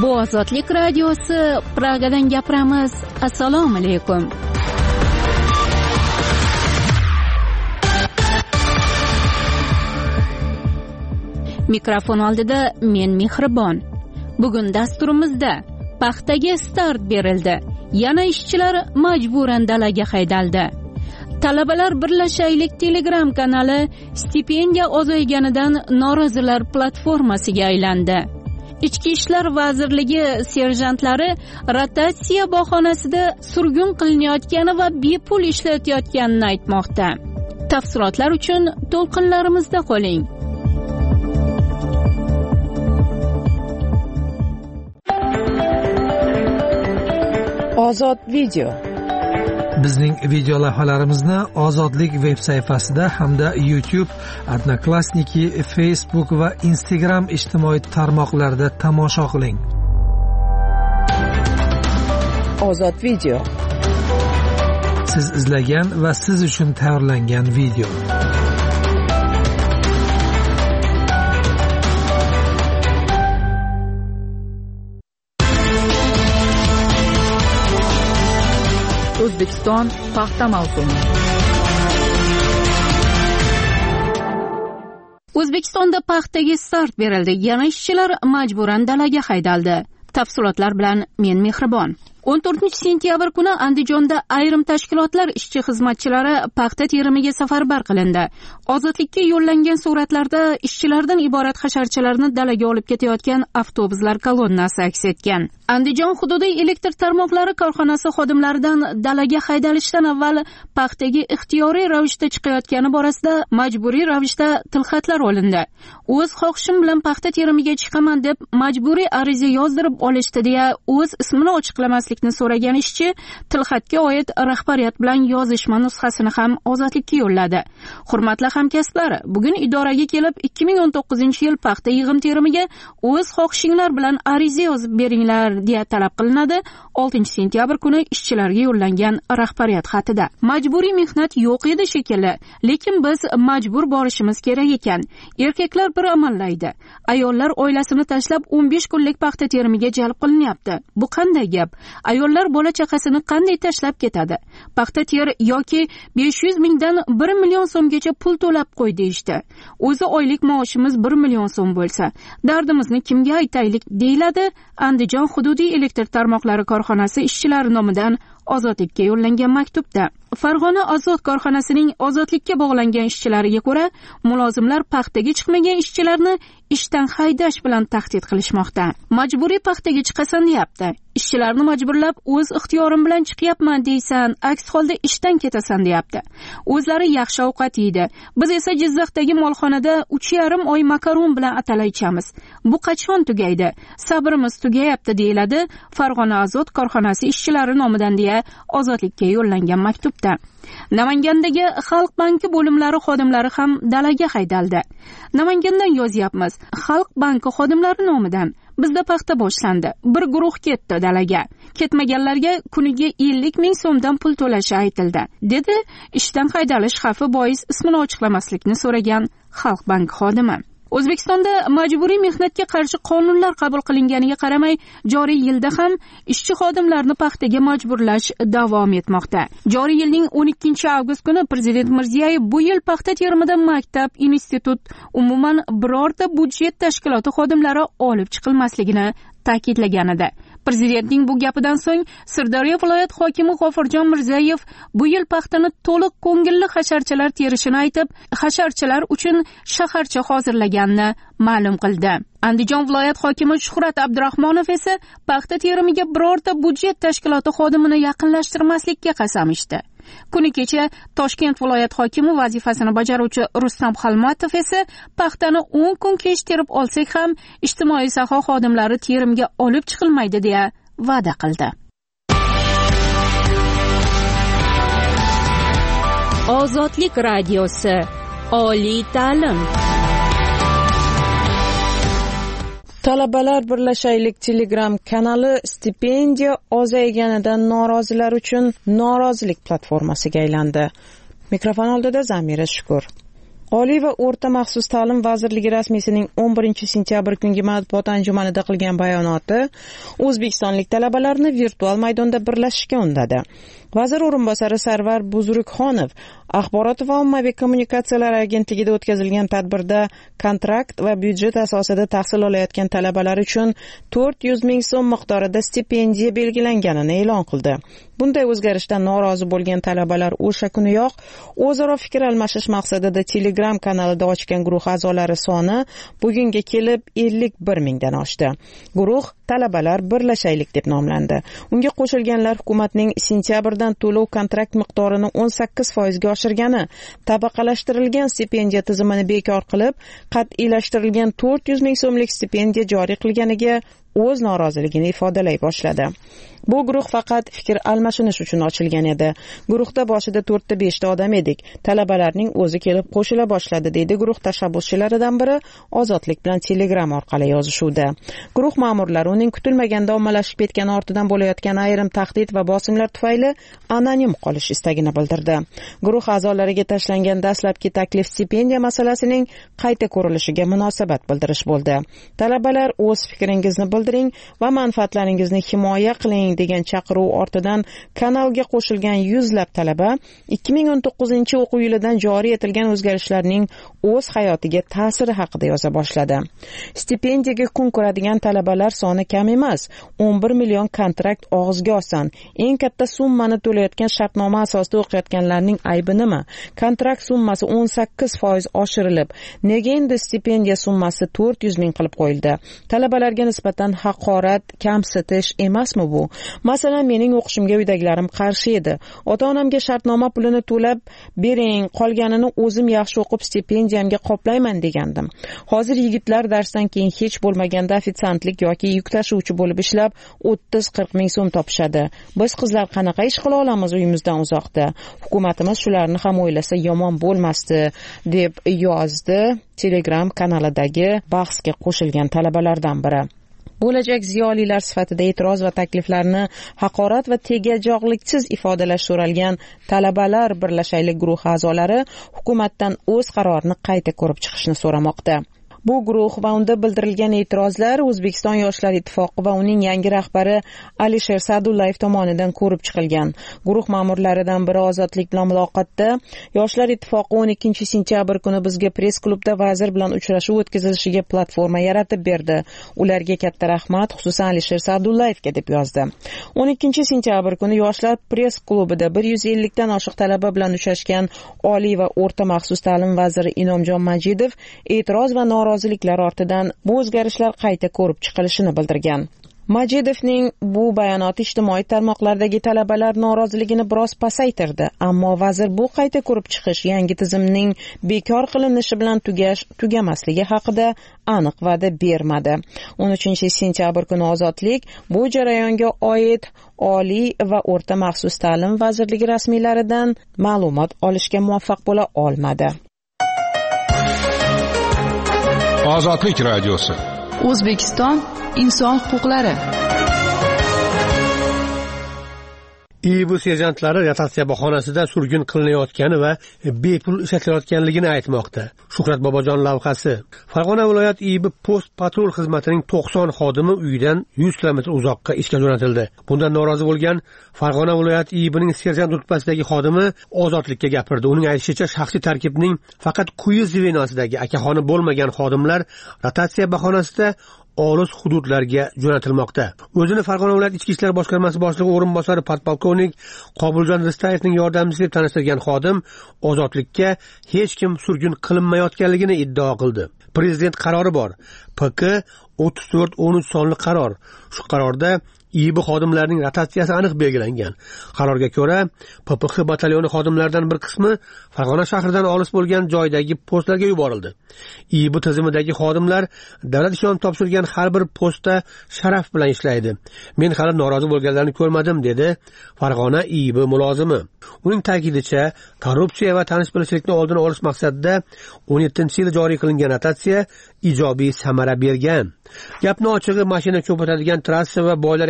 Bu Ozodlik radiosi, Pragadan gapiramiz. Assalomu alaykum. Mikrofon oldida men Mehribon. Bugun dasturimizda paxtaga start berildi. Yana ishchilar majburan dalaga haydaldi. Talabalar birlashaylik Telegram kanali stipendiya ozayganidan norozilar platformasiga aylandi. Ichki ishlar vazirligi serjantlari rotatsiya bahonasida surgun qilinayotgani va bepul ishlatayotganini aytmoqda. Tafsilotlar uchun to'lqinlarimizda qoling. Ozod video. Bizning video lavhalarimizni Ozodlik veb sayfasida hamda YouTube, Odnoklassniki, Facebook va Instagram ijtimoiy tarmoqlarida tomosha qiling. Ozod video. Siz izlagan va siz uchun tayyorlangan video. O'zbekiston paxta mavsumi. O'zbekistonda paxtaga start berildi. Yana ishchilar majburan dalaga haydaldi. Tafsilotlar bilan men Mehribon. 14-sentyabr kuni Andijonda ayrim tashkilotlar ishchi xizmatchilari paxta terimiga safarbar qilindi. Ozodlikka yo'llangan suratlarda ishchilardan iborat hasharchalarni dalaga olib ketayotgan avtobuslar kolonnasi aks etgan. Andijon hududiy elektr tarmoqlari korxonasi xodimlaridan dalaga haydalishdan avval paxtaga ixtiyoriy ravishda chiqayotgani borasida majburiy ravishda tilxatlar olindi. O'z xohishim bilan paxta terimiga chiqaman deb majburiy ariza yozdirib olishdi deya o'z ismini ochiqlamaslikni so'ragan ishchi tilxatga oid rahbariyat bilan yozishma nusxasini ham Ozodlikka yo'lladi. Hurmatli hamkasblar, bugun idoraga kelib 2019-yil paxta yig'im terimiga o'z xohishinglar bilan ariza yozib beringlar deya talab qilinadi. 6-sentyabr kuni ishchilarga yo'llangan rahbariyat xatida. Majburiy mehnat yo'q edi shekilli, lekin biz majbur borishimiz kerak ekan. Erkaklar bir amallaydi. Ayollar oilasini tashlab 15 kunlik paxta terimiga jalb qilinyapti. Bu qanday gap? Ayollar bola chaqasini qanday tashlab ketadi? Paxta ter yoki 500 mingdan 1 million so'mgacha pul to'lab qo'y deyishdi. O'zi oylik maoshimiz 1 million so'm bo'lsa, dardimizni kimga aytaylik deyiladi. Andijon hududiy elektr tarmoqlari korxonasi ishchilari nomidan Ozodlikka yo'llangan maktubda. Farg'ona Azot korxonasining ozodlikka bog'langan ishchilariga ko'ra, mulozimlar paxtaga chiqmagan ishchilarni ishdan haydash bilan tahdid qilishmoqda. Majburiy paxtaga chiqasan deyapti. Ishchilarni majburlab o'z ixtiyorim bilan chiqyapman deysan, aks holda ishdan ketasan deyapti. O'zlari yaxshi ovqat yeydi. Biz esa Jizzaxdagi molxonada 3,5 oy makaron bilan atala ichamiz. Bu qachon tugaydi? Sabrimiz tugayapti deyiladi Farg'ona Azot korxonasi ishchilari nomidan deya Ozodlikka yo'llangan maktubda. Namangandagi Xalq banki bo'limlari xodimlari ham dalaga haydaldi. Namangandan yozyapmiz. Xalq banki xodimlari nomidan bizda paxta boshlandi. Bir guruh ketdi dalaga. Ketmaganlarga kuniga 50 ming so'mdan pul to'lashi aytildi, dedi ishdan haydalish xavfi bois ismini ochiqlamaslikni so'ragan Xalq banki xodimi. O'zbekistonda majburiy mehnatga qarshi qonunlar qabul qilinganiga qaramay, joriy yilda ham ishchi xodimlarni paxtaga majburlash davom etmoqda. Joriy yilning 12-avgust kuni Prezident Mirziyoyev bu yil paxta terimida maktab, institut, umuman birorta budjet tashkiloti xodimlari olib chiqilmasligini ta'kidlagan edi. Prezidentning bu gapidan so'ng Sirdaryo viloyat hokimi G'ofurjon Mirzayev bu yil paxtani to'liq ko'ngilli hasharchalar terishini aytib, hasharchalar uchun shaharcha hozirlaganini ma'lum qildi. Andijon viloyat hokimi Shuhrat Abdurahmonov esa paxta terimiga birorta budjet tashkiloti xodimini yaqinlashtirmaslikka qasam ichdi. Kuni kecha Toshkent viloyat hokimi vazifasini bajaruvchi Rustam Xalmatov esa paxtani 10 kun kech terib olsak ham ijtimoiy soha xodimlari terimga olib chiqilmaydi deya va'da qildi. Ozodlik radiosi, oliy ta'lim. Talabalar birlashaylik Telegram kanali stipendiya ozayganidan norozilar uchun norozilik platformasiga aylandi. Mikrofon oldida Zamira Shukur. Oliy va o'rta maxsus ta'lim vazirligi rasmiysining 11-sentyabr kungi matbuot anjumanida qilgan bayonoti o'zbekistonlik talabalarni virtual maydonda birlashishga undadi. Vazir o'rinbosari Sarvar Buzrukxonov Axborot va ommaviy kommunikatsiyalar agentligida o'tkazilgan tadbirda kontrakt va byudjet asosida tahsil olayotgan talabalar uchun 400 ming so'm miqdorida stipendiya belgilanganini e'lon qildi. Bunday o'zgarishdan norozi bo'lgan talabalar o'sha kuniyoq o'zaro fikr almashish maqsadida Telegram kanalida ochgan guruh a'zolari soni bugunga kelib 51 mingdan oshdi. Guruh talabalar birlashaylik deb nomlandi. Unga qo'shilganlar hukumatning sentyabrdan to'lov kontrakt miqdorini 18% ga oshirgani, tabaqalashtirilgan stipendiya tizimini bekor qilib, qat'iylashtirilgan 400 ming so'mlik stipendiya joriy qilganiga o'z noroziligini ifodalay boshladi. Bu guruh faqat fikr almashinish uchun ochilgan edi. Guruhda boshida 4-5 ta odam edik. Talabalarning o'zi kelib qo'shila boshladi, deydi guruh tashabbuschilaridan biri Ozodlik bilan Telegram orqali yozishuvda. Guruh ma'murlari uning kutilmaganda ommalashib ketgani ortidan bo'layotgan ayrim tahdid va bosimlar tufayli anonim qolish istagini bildirdi. Guruh a'zolariga tashlangan dastlabki taklif stipendiya masalasining qayta ko'rilishiga munosabat bildirish bo'ldi. Talabalar o'z fikringizni bildiring va manfaatlaringizni himoya qiling degan chaqiruv ortidan kanalga qo'shilgan yuzlab talaba 2019-o'quv yilidan joriy etilgan o'zgarishlarning o'z hayotiga ta'siri haqida yoza boshladi. Stipendiyaga kun ko'radigan talabalar soni kam emas. 11 million kontrakt og'izga oson. Eng katta summani to'layotgan shartnoma asosida o'qiyotganlarning aybi nima? Kontrakt summasi 18% oshirilib, nega endi stipendiya summasi 400 ming qilib qo'yildi? Talabalarga nisbatan haqorat, kamsitish emasmi bu? Masalan, mening o'qishimga uydagilarim qarshi edi. Ota-onamga shartnoma pulini to'lab bering, qolganini o'zim yaxshi o'qib stipendiyamga qoplayman degandim. Hozir yigitlar darsdan keyin hech bo'lmaganda ofitsiantlik yoki yuk tashuvchi bo'lib ishlab 30-40 ming so'm topishadi. Biz qizlar qanaqa ish qila olamiz uyimizdan uzoqda? Hukumatimiz shularni ham o'ylasa yomon bo'lmasdi, deb yozdi Telegram kanalidagi bahsga qo'shilgan talabalardan biri. Bo'lajak ziyolilar sifatida e'tiroz va takliflarni haqorat va tegajog'liksiz ifodalash so'ralgan talabalar birlashaylik guruhi a'zolari hukumatdan o'z qarorini qayta ko'rib chiqishni so'ramoqda. Bu guruh va unda bildirilgan e'tirozlar O'zbekiston Yoshlar ittifoqi va uning yangi rahbari Alisher Sa'dullayev tomonidan ko'rib chiqilgan. Guruh ma'murlaridan biri Ozodlik bilan muloqotda Yoshlar ittifoqi 12-sentyabr kuni bizga press klubda vazir bilan uchrashuv o'tkazilishiga platforma yaratib berdi. Ularga katta rahmat, xususan Alisher Sa'dullayevga, deb yozdi. 12-sentyabr kuni Yoshlar press klubida 150 dan oshiq talaba bilan uchrashgan Oliy va o'rta maxsus ta'lim vaziri Inomjon Majidov e'tiroz va noroziliklar ortidan bu o'zgarishlar qayta ko'rib chiqilishini bildirgan. Majidovning bu bayonoti ijtimoiy tarmoqlardagi talabalar noroziligini biroz pasaytirdi, ammo vazir bu qayta ko'rib chiqish yangi tizimning bekor qilinishi bilan tugamasligi haqida aniq va'da bermadi. 13-sentyabr kuni Ozodlik bu jarayonga oid Oliy va o'rta maxsus ta'lim vazirligi rasmiylaridan ma'lumot olishga muvaffaq bo'la olmadi. Ozodlik radiosi. O'zbekiston inson huquqlari. IIB serjantlari rotatsiya bahonasida surgun qilinayotgani va bepul ishlatilayotganligini aytmoqda. Shuhrat Bobojon lavhasi. Farg'ona viloyat IIB post patrul xizmatining 90 xodimi uyidan 100 km uzoqqa ishga jo'natildi. Bundan norozi bo'lgan Farg'ona viloyat IIBning serjant rutbasidagi xodimi Ozodlikka gapirdi. Uning aytishicha, shaxsiy tarkibning faqat quyi zvenosidagi akaxoni bo'lmagan xodimlar rotatsiya bahonasida olis hududlarga jo'natilmoqda. O'zini Farg'ona viloyat ichki ishlar boshqarmasi boshlig'i o'rinbosari podpolkovnik Qobuljon Ristayevning yordamchisi deb tanishtirgan xodim Ozodlikka hech kim surgun qilinmayotganligini iddao qildi. Prezident qarori bor. PK 3413 sonli qaror. Shu qarorda IIB xodimlarining rotatsiyasi aniq belgilangan. Qarorga ko'ra, PPX batalyoni xodimlaridan bir qismi Farg'ona shahridan olis bo'lgan joydagi postlarga yuborildi. IIB tizimidagi xodimlar davlat ishonib topshirgan har bir postda sharaf bilan ishlaydi. Men hali norozi bo'lganlarni ko'rmadim, dedi Farg'ona IIB mulozimi. Uning ta'kidicha, korrupsiya va tanish-bilishlikni oldini olish maqsadida 17-yil joriy qilingan rotatsiya ijobiy samara bergan. Gapni ochig'i, mashina ko'p o'tadigan trassa va boylar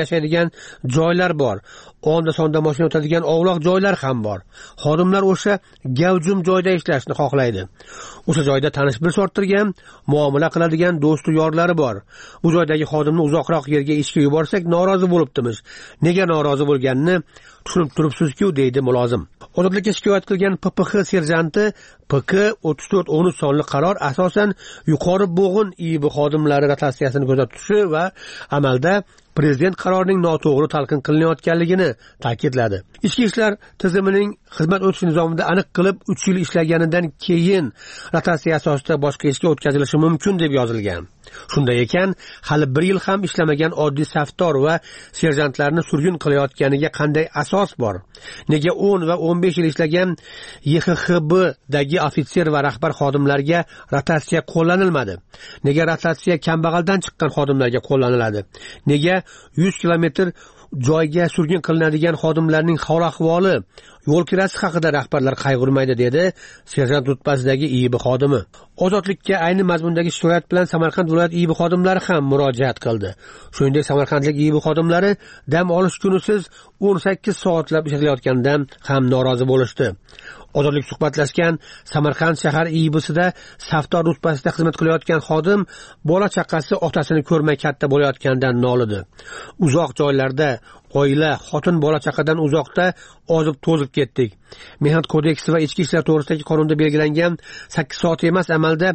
yashaydigan joylar bor. Onda sonda mashina o'tadigan ovloq joylar ham bor. Xodimlar o'sha gavjum joyda ishlashni xohlaydi. O'sha joyda tanish-bilish orttirgan, muomala qiladigan do'stu yorlari bor. Bu joydagi xodimni uzoqroq yerga ishga yuborsak norozi bo'libdimiz. Nega norozi bo'lganini tushunib turibsiz-ku, deydi mulozim. Ozodlikka shikoyat qilgan PPX serjanti PK 3413 sonli qaror asosan yuqori bo'g'in IIB xodimlari rotatsiyasini kuzatishi va amalda prezident qarorining noto'g'ri talqin qilinayotganligini ta'kidladi. Ichki ishlar tizimining xizmat o'tish nizomida aniq qilib 3 yil ishlaganidan keyin rotatsiya asosida boshqa ishga o'tkazilishi mumkin deb yozilgan. Shunday ekan, hali 1 yil ham ishlamagan oddiy safdor va serjantlarni surgun qilayotganiga qanday asos bor? Nega 10 va 15 yil ishlagan YXXB dagi ofitser va rahbar xodimlarga rotatsiya qo'llanilmadi? Nega rotatsiya kambag'aldan chiqqan xodimlarga qo'llaniladi? Nega 100 kilometr joyga surgun qilinadigan xodimlarning hol-ahvoli, yo'l kirasi haqida rahbarlar qayg'urmaydi, dedi serjant rutbasidagi IIB xodimi. Ozodlikka ayni mazmundagi shikoyat bilan Samarqand viloyat IIB xodimlari ham murojaat qildi. Shuningdek, Samarqandlik IIB xodimlari dam olish kunisiz 18 soatlab ishlatilayotganidan ham norozi bo'lishdi. Ozodlik suhbatlashgan Samarqand shahar IIBsida safdor rutbasida xizmat qilayotgan xodim bola chaqasi otasini ko'rmay katta bo'layotganidan nolidi. Uzoq joylarda oila, xotin bola chaqadan uzoqda ozib to'zib ketdik. Mehnat kodeksi va ichki ishlar to'g'risidagi qonunda belgilangan 8 soat emas, amalda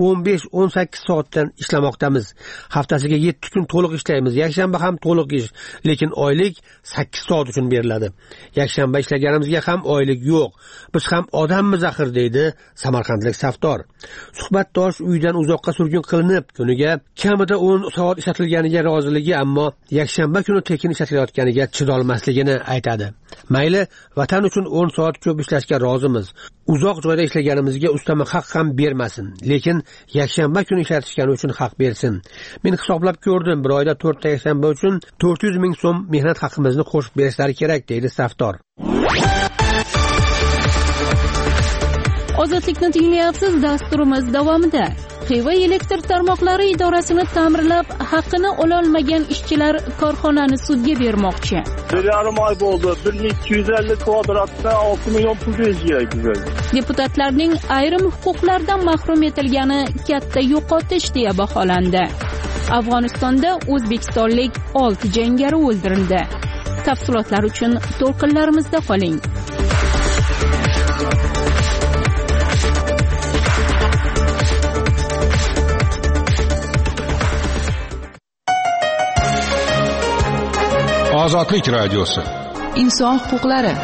15-18 soatdan ishlamoqdamiz. Haftasiga 7 kun to'liq ishlaymiz. Yakshanba ham to'liq ish, lekin oylik 8 soat uchun beriladi. Yakshanba ishlaganimizga ham oylik yo'q. Biz ham odammiz axir, deydi samarqandlik safdor. Suhbatdosh uydan uzoqqa surgun qilinib, kuniga kamida 10 soat ishlatilganiga roziligi, ammo yakshanba kuni tekin ishlatilayotganiga chidolmasligini aytadi. Mayli, vatan uchun 10 soat ko'p ishlashga rozimiz. Uzoq joyda ishlaganimizga ustama haq ham bermasin, lekin yakshanba kuni ishlatishgani uchun haq bersin. Men hisoblab ko'rdim, bir oyda 4 ta yakshanba uchun 400 ming so'm mehnat haqimizni qo'shib berishlari kerak, deydi safdor. Ozodlikni tinglayapsiz. Dasturimiz davomida Xiva elektr tarmoqlari idorasini ta'mirlab haqqini ololmagan ishchilar korxonani sudga bermoqchi. 1,5 oy bo'ldi. 1250 kvadratdan 6 million pul berishgan. Deputatlarning ayrim huquqlardan mahrum etilgani katta yo'qotish deya baholandi. Afg'onistonda o'zbekistonlik 6 jangari o'ldirildi. Tafsilotlar uchun to'lqinlarimizda qoling. Ozodlik radiosi. Inson huquqlari.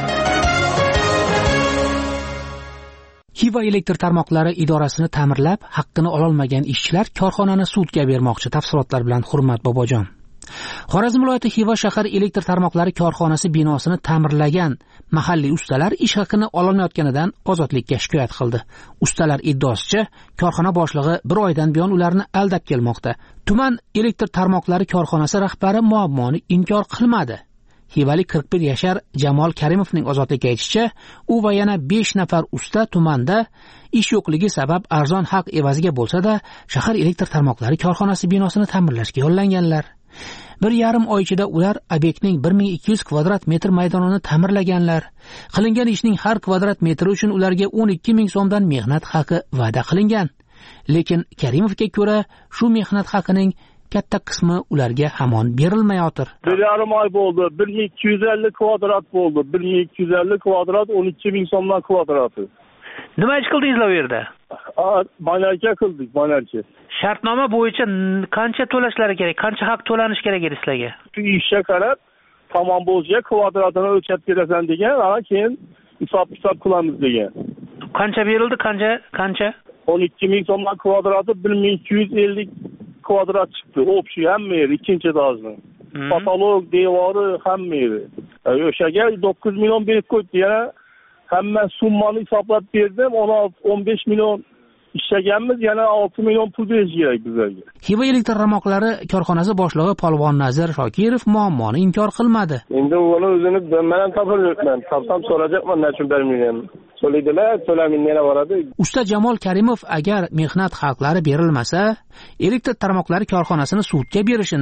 Xiva elektr tarmoqlari idorasini ta'mirlab haqqini ololmagan ishchilar korxonani sudga bermoqchi. Tafsilotlar bilan Hurmat Bobojon. Xorazm viloyati Xiva shahar elektr tarmoqlari korxonasi binosini ta'mirlagan mahalliy ustalar ish haqini ololmayotganidan ozodlikka shikoyat qildi. Ustalar iddaosicha, korxona boshlig'i bir oydan buyon ularni aldab kelmoqda. Tuman elektr tarmoqlari korxonasi rahbari muammoni inkor qilmadi. Xivalik 41 yashar Jamol Karimovning ozodlikka aytishicha, u va yana 5 nafar usta tumanda ish yo'qligi sabab arzon haq evaziga bo'lsa-da, shahar elektr tarmoqlari korxonasi binosini ta'mirlashga yo'llanganlar. 1,5 oy ichida ular obyektning 1200 kvadrat metr maydonini ta'mirlaganlar. Qilingan ishning har kvadrat metri uchun ularga 12 ming so'mdan mehnat haqi va'da qilingan. Lekin Karimovga ko'ra, shu mehnat haqining katta qismi ularga hamon berilmayotir. 1,5 oy bo'ldi. 1250 kvadrat bo'ldi. 1250 kvadrat 12 ming so'mdan kvadrati. Nima ish qildingizlar bu yerda? Banarka qildik, banarka. Shartnoma bo'yicha qancha to'lashlari kerak, qancha haq to'lanish kerak edi sizlarga? Shu ishga qarab, tamom bo'lsa kvadratini o'lchab berasan degan, keyin hisob qilamiz degan. Qancha berildi, qancha? 12 ming so'mdan kvadrati 1250 kvadrat chiqdi. Общий hamma yeri, ikkinchi etажni. Patolog, devori hamma yeri. O'shaga 9 million berib qo'ydi. Yana hamma summani hisoblab berdim. 15 million ishlaganmiz, yana 6 million pul berish kerak bizlarga. Xiva elektr tarmoqlari korxonasi boshlig'i Polvon Nazir Shokirov muammoni inkor qilmadi. Endi uni o'zini men ham topolmayman. Topsam so'rayapman, nechun bermayman. So'laydilar, to'lamin yana boradi. Usta Jamol Karimov agar mehnat haqlari berilmasa, elektr tarmoqlari korxonasini sudga berishini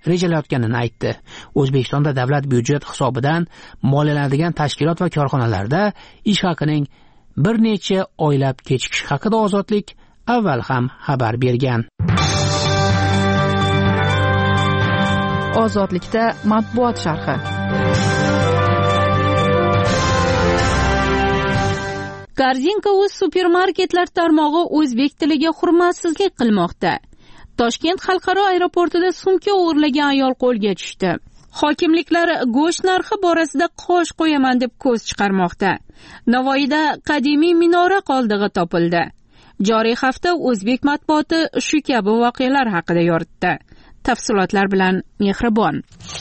rejalayotganini aytdi. O'zbekistonda davlat byudjet hisobidan moliyalanadigan tashkilot va korxonalarda ish haqining bir necha oylab kechikishi haqida Ozodlik avval ham xabar bergan. Ozodlikda matbuot sharhi. Korzinka.uz supermarketlar tarmog'i o'zbek tiliga hurmatsizlik qilmoqda. Toshkent xalqaro aeroportida sumka o'g'irlagan ayol qo'lga tushdi. Hokimliklar go'sht narxi borasida qosh qo'yaman deb ko'z chiqarmoqda. Navoiyda qadimiy minora qoldig'i topildi. Joriy hafta o'zbek matbuoti shu kabi voqealar haqida yoritdi. Tafsilotlar bilan Mehribon.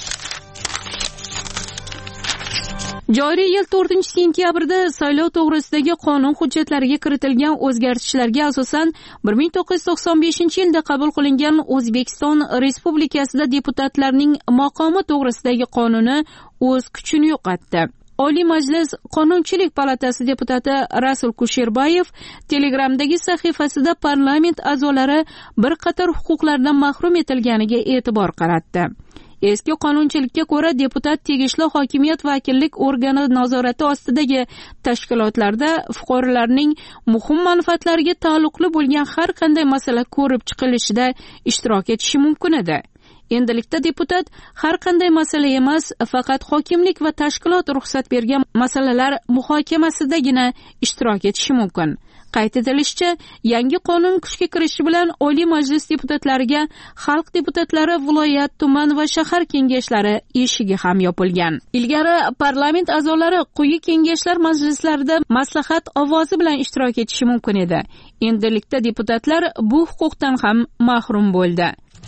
Joriy yil 4-sentyabrda saylov to'g'risidagi qonun hujjatlariga kiritilgan o'zgartishlarga asosan 1995-yilda qabul qilingan O'zbekiston Respublikasida deputatlarning maqomi to'g'risidagi qonuni o'z kuchini yo'qotdi. Oliy Majlis Qonunchilik palatasi deputati Rasul Kusherbayev Telegramdagi sahifasida parlament a'zolari bir qator huquqlardan mahrum etilganiga e'tibor qaratdi. Eski qonunchilikka ko'ra deputat tegishli hokimiyat vakillik organi nazorati ostidagi tashkilotlarda fuqarolarning muhim manfaatlariga taalluqli bo'lgan har qanday masala ko'rib chiqilishida ishtirok etishi mumkin edi. Endilikda deputat har qanday masala emas, faqat hokimlik va tashkilot ruxsat bergan masalalar muhokamasidagina ishtirok etishi mumkin. Qayd etilishicha, yangi qonun kuchga kirishi bilan Oliy Majlis deputatlariga xalq deputatlari, viloyat, tuman va shahar kengashlari eshigi ham yopilgan. Ilgari parlament a'zolari quyi kengashlar majlislarida maslahat ovozi bilan ishtirok etishi mumkin edi. Endilikda deputatlar bu huquqdan ham mahrum bo'ldi.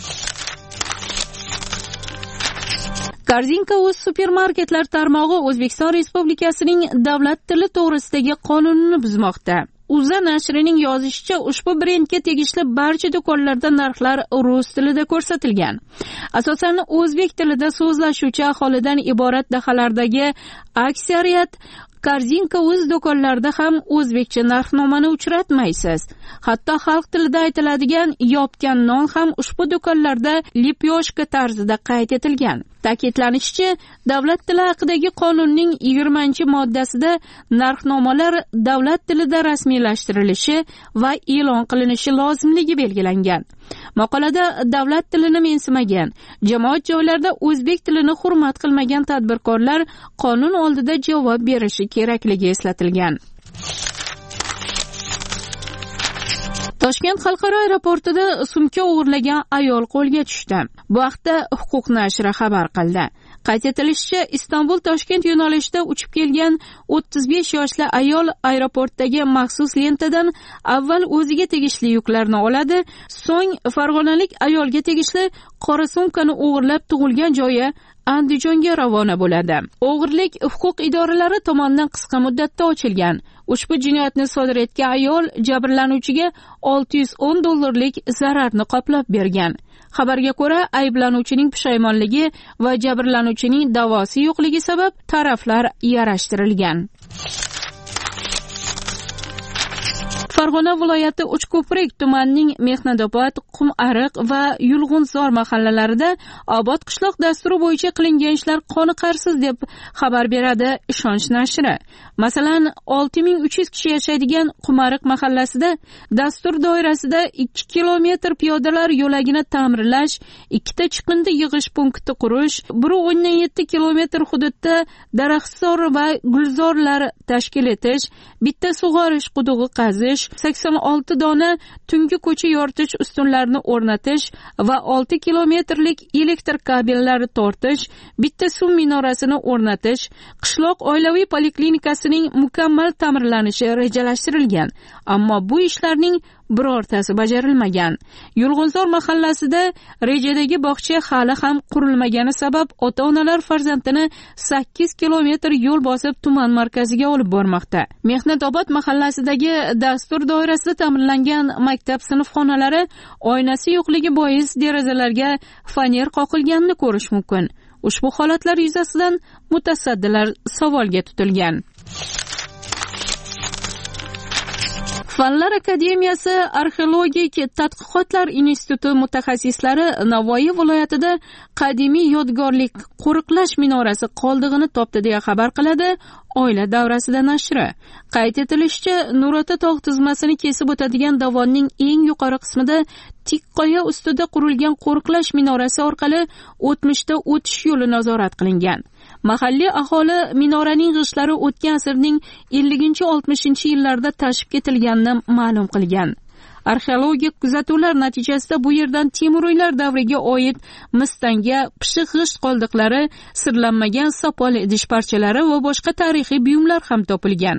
Korzinka.uz supermarketlar tarmog'i O'zbekiston Respublikasining davlat tili to'g'risidagi qonunini buzmoqda. UZA nashrining yozishicha, ushbu brendga tegishli barcha do'konlarda narxlar rus tilida ko'rsatilgan. Asosan o'zbek tilida so'zlashuvchi aholidan iborat dahalardagi aksariyat Korzinka.uz do'konlarida ham o'zbekcha narxnomani uchratmaysiz. Hatto xalq tilida aytiladigan yopgan non ham ushbu do'konlarda lipyoshka tarzida qayd etilgan. Ta'kidlanishicha, davlat tili haqidagi qonunning 20-moddasida narxnomalar davlat tilida rasmiylashtirilishi va e'lon qilinishi lozimligi belgilangan. Maqolada davlat tilini mensimagan, jamoat joylarida o'zbek tilini hurmat qilmagan tadbirkorlar qonun oldida javob berishi kerakligi eslatilgan. Toshkent xalqaro aeroportida sumka o'g'irlagan ayol qo'lga tushdi. Bu haqda Huquq nashri xabar qildi. Qayd etilishicha, Istanbul-Toshkent yo'nalishida uchib kelgan 35 yoshli ayol aeroportdagi maxsus lentadan avval o'ziga tegishli yuklarni oladi, so'ng farg'onalik ayolga tegishli qora sumkani o'g'irlab tug'ilgan joyi Andijonga ravona bo'ladi. O'g'irlik huquq idoralari tomonidan qisqa muddatda ochilgan. Ushbu jinoyatni sodir etgan ayol jabrlanuvchiga $610 zararni qoplab bergan. Xabarga ko'ra, ayblanuvchining pushaymonligi va jabrlanuvchining da'vosi yo'qligi sabab taraflar yarashtirilgan. Farg'ona viloyati Uchko'prik tumanining Mehnatobod, Qumariq va Yulg'unzor mahallalarida obod qishloq dasturi bo'yicha qilingan ishlar qoniqarsiz deb xabar beradi Ishonch nashri. Masalan, 6300 kishi yashaydigan Qumariq mahallasida dastur doirasida 2 kilometr piyodalar yo'lagini ta'mirlash, 2 ta chiqindi yig'ish punkti qurish, 1.17 kilometr hududda daraxtzor va gulzorlar tashkil etish, bitta sug'orish qudug'i qazish, 86 dona tungi ko'cha yoritish ustunlarini o'rnatish va 6 kilometrlik elektr kabellari tortish, bitta suv minorasini o'rnatish, qishloq oilaviy poliklinikasining mukammal ta'mirlanishi rejalashtirilgan. Ammo bu ishlarning birortasi bajarilmagan. Yulg'unzor mahallasida rejadagi bog'cha hali ham qurilmagani sabab ota-onalar farzandini 8 kilometr yo'l bosib tuman markaziga olib bormoqda. Mehnatobod mahallasidagi dastur doirasida ta'mirlangan maktab sinfxonalari oynasi yo'qligi bois derazalarga faner qoqilganini ko'rish mumkin. Ushbu holatlar yuzasidan mutasaddilar savolga tutilgan. Fanlar akademiyasi arxeologik tadqiqotlar instituti mutaxassislari Navoiy viloyatida qadimiy yodgorlik qo'riqlash minorasi qoldig'ini topdi deya xabar qiladi Oila davrasida nashri. Qayd etilishicha, Nurota tog' tizmasini kesib o'tadigan dovonning eng yuqori qismida tik qoya ustida qurilgan qo'riqlash minorasi orqali o'tmishda o'tish yo'li nazorat qilingan. Mahalliy aholi minoraning g'ishlari o'tgan asrning 50-60 yillarida tashib ketilganini ma'lum qilgan. Arxeologik kuzatuvlar natijasida bu yerdan Temuriylar davriga oid mistanga, pishiq g'isht qoldiqlari, sirlanmagan sopol idish parchalari va boshqa tarixiy buyumlar ham topilgan.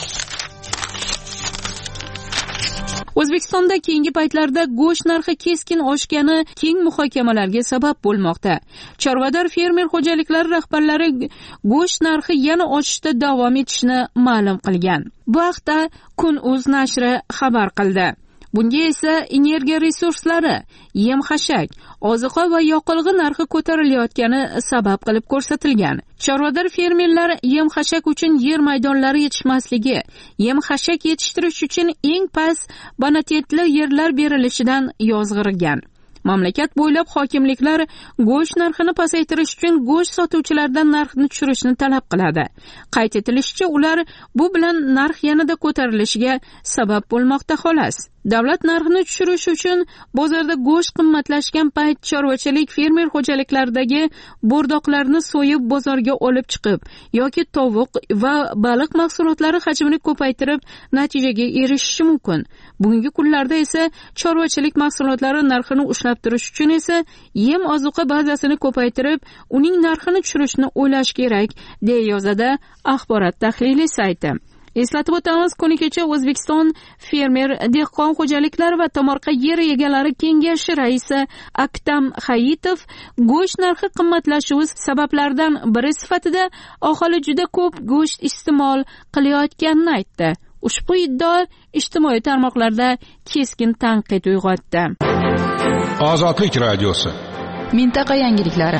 O'zbekistonda keyingi paytlarda go'sht narxi keskin oshgani keng muhokamalarga sabab bo'lmoqda. Chorvador fermer xo'jaliklari rahbarlari go'sht narxi yana oshishda davom etishini ma'lum qilgan. Bu haqda Kun.uz nashri xabar qildi. Bunga esa energiya resurslari, yem-xashak, oziqa va yoqilg'i narxi ko'tarilayotgani sabab qilib ko'rsatilgan. Chorvador fermerlar yem-xashak uchun yer maydonlari yetishmasligi, yem-xashak yetishtirish uchun eng past bonitetli yerlar berilishidan yozg'irgan. Mamlakat bo'ylab hokimliklar go'sht narxini pasaytirish uchun go'sht sotuvchilardan narxni tushirishni talab qiladi. Qayd etilishicha, ular bu bilan narx yanada ko'tarilishiga sabab bo'lmoqda xolos. Davlat narxini tushirish uchun bozorda go'sht qimmatlashgan payt chorvachilik fermer xo'jaliklaridagi bo'rdoqlarni so'yib bozorga olib chiqib yoki tovuq va baliq mahsulotlari hajmini ko'paytirib natijaga erishishi mumkin. Bugungi kunlarda esa chorvachilik mahsulotlari narxini ushlab turish uchun esa yem ozuqa bazasini ko'paytirib, uning narxini tushirishni o'ylash kerak, deya yozadi Axborot tahlili sayti. Eslatib o'tamiz, kuni kecha O'zbekiston fermer dehqon xo'jaliklari va tomorqa yer egalari kengashi raisi Aktam Hayitov go'sht narxi qimmatlashuvi sabablaridan biri sifatida aholi juda ko'p go'sht iste'mol qilayotganini aytdi. Ushbu iddao ijtimoiy tarmoqlarda keskin tanqid uyg'otdi. Ozodlik radiosi. Mintaqa yangiliklari.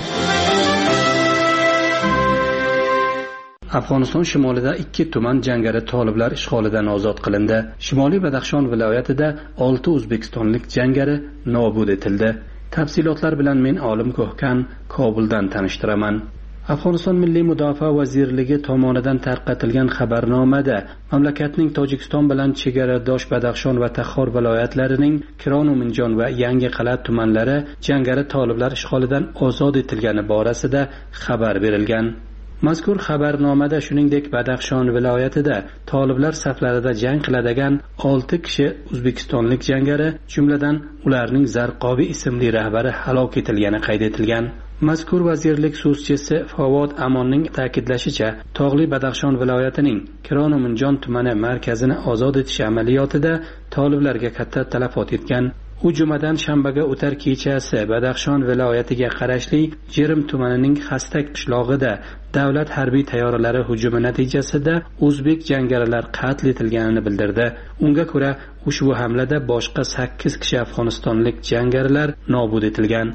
Afg'oniston shimolida 2 tuman jangari toliblar ishg'olidan ozod qilindi. Shimoliy Badaxshon viloyatida 6 o'zbekistonlik jangari nobud etildi. Tafsilotlar bilan men Olim Ko'hkan Kobuldan tanishtiraman. Afg'oniston Milliy Mudofaa vazirligi tomonidan tarqatilgan xabarnomada mamlakatning Tojikiston bilan chegaradosh Badaxshon va Taxor viloyatlarining Kiron, Minjon va Yangi Qal'a tumanlari jangari toliblar ishg'olidan ozod etilgani borasida xabar berilgan. Mazkur xabarnomada shuningdek Badaxshon viloyatida toliblar saflarida jang qiladigan 6 kishi o'zbekistonlik jangari, jumladan ularning Zarqobiy ismli rahbari halok etilgani qayd etilgan. Mazkur vazirlik so'zchisi Favod Amonning ta'kidlashicha, Tog'li Badaxshon viloyatining Kiron va Minjon tumani markazini ozod etish amaliyotida toliblarga katta talafot yetgan. U jumadan shanbaga o'tar kechasi Badaxshon viloyatiga qarashli Jerim tumanining Xastak qishlog'ida davlat harbiy tayyoralari hujumi natijasida o'zbek jangarilar qatl etilganini bildirdi. Unga ko'ra, ushbu hamlada boshqa 8 kishi afg'onistonlik jangarilar nobud etilgan.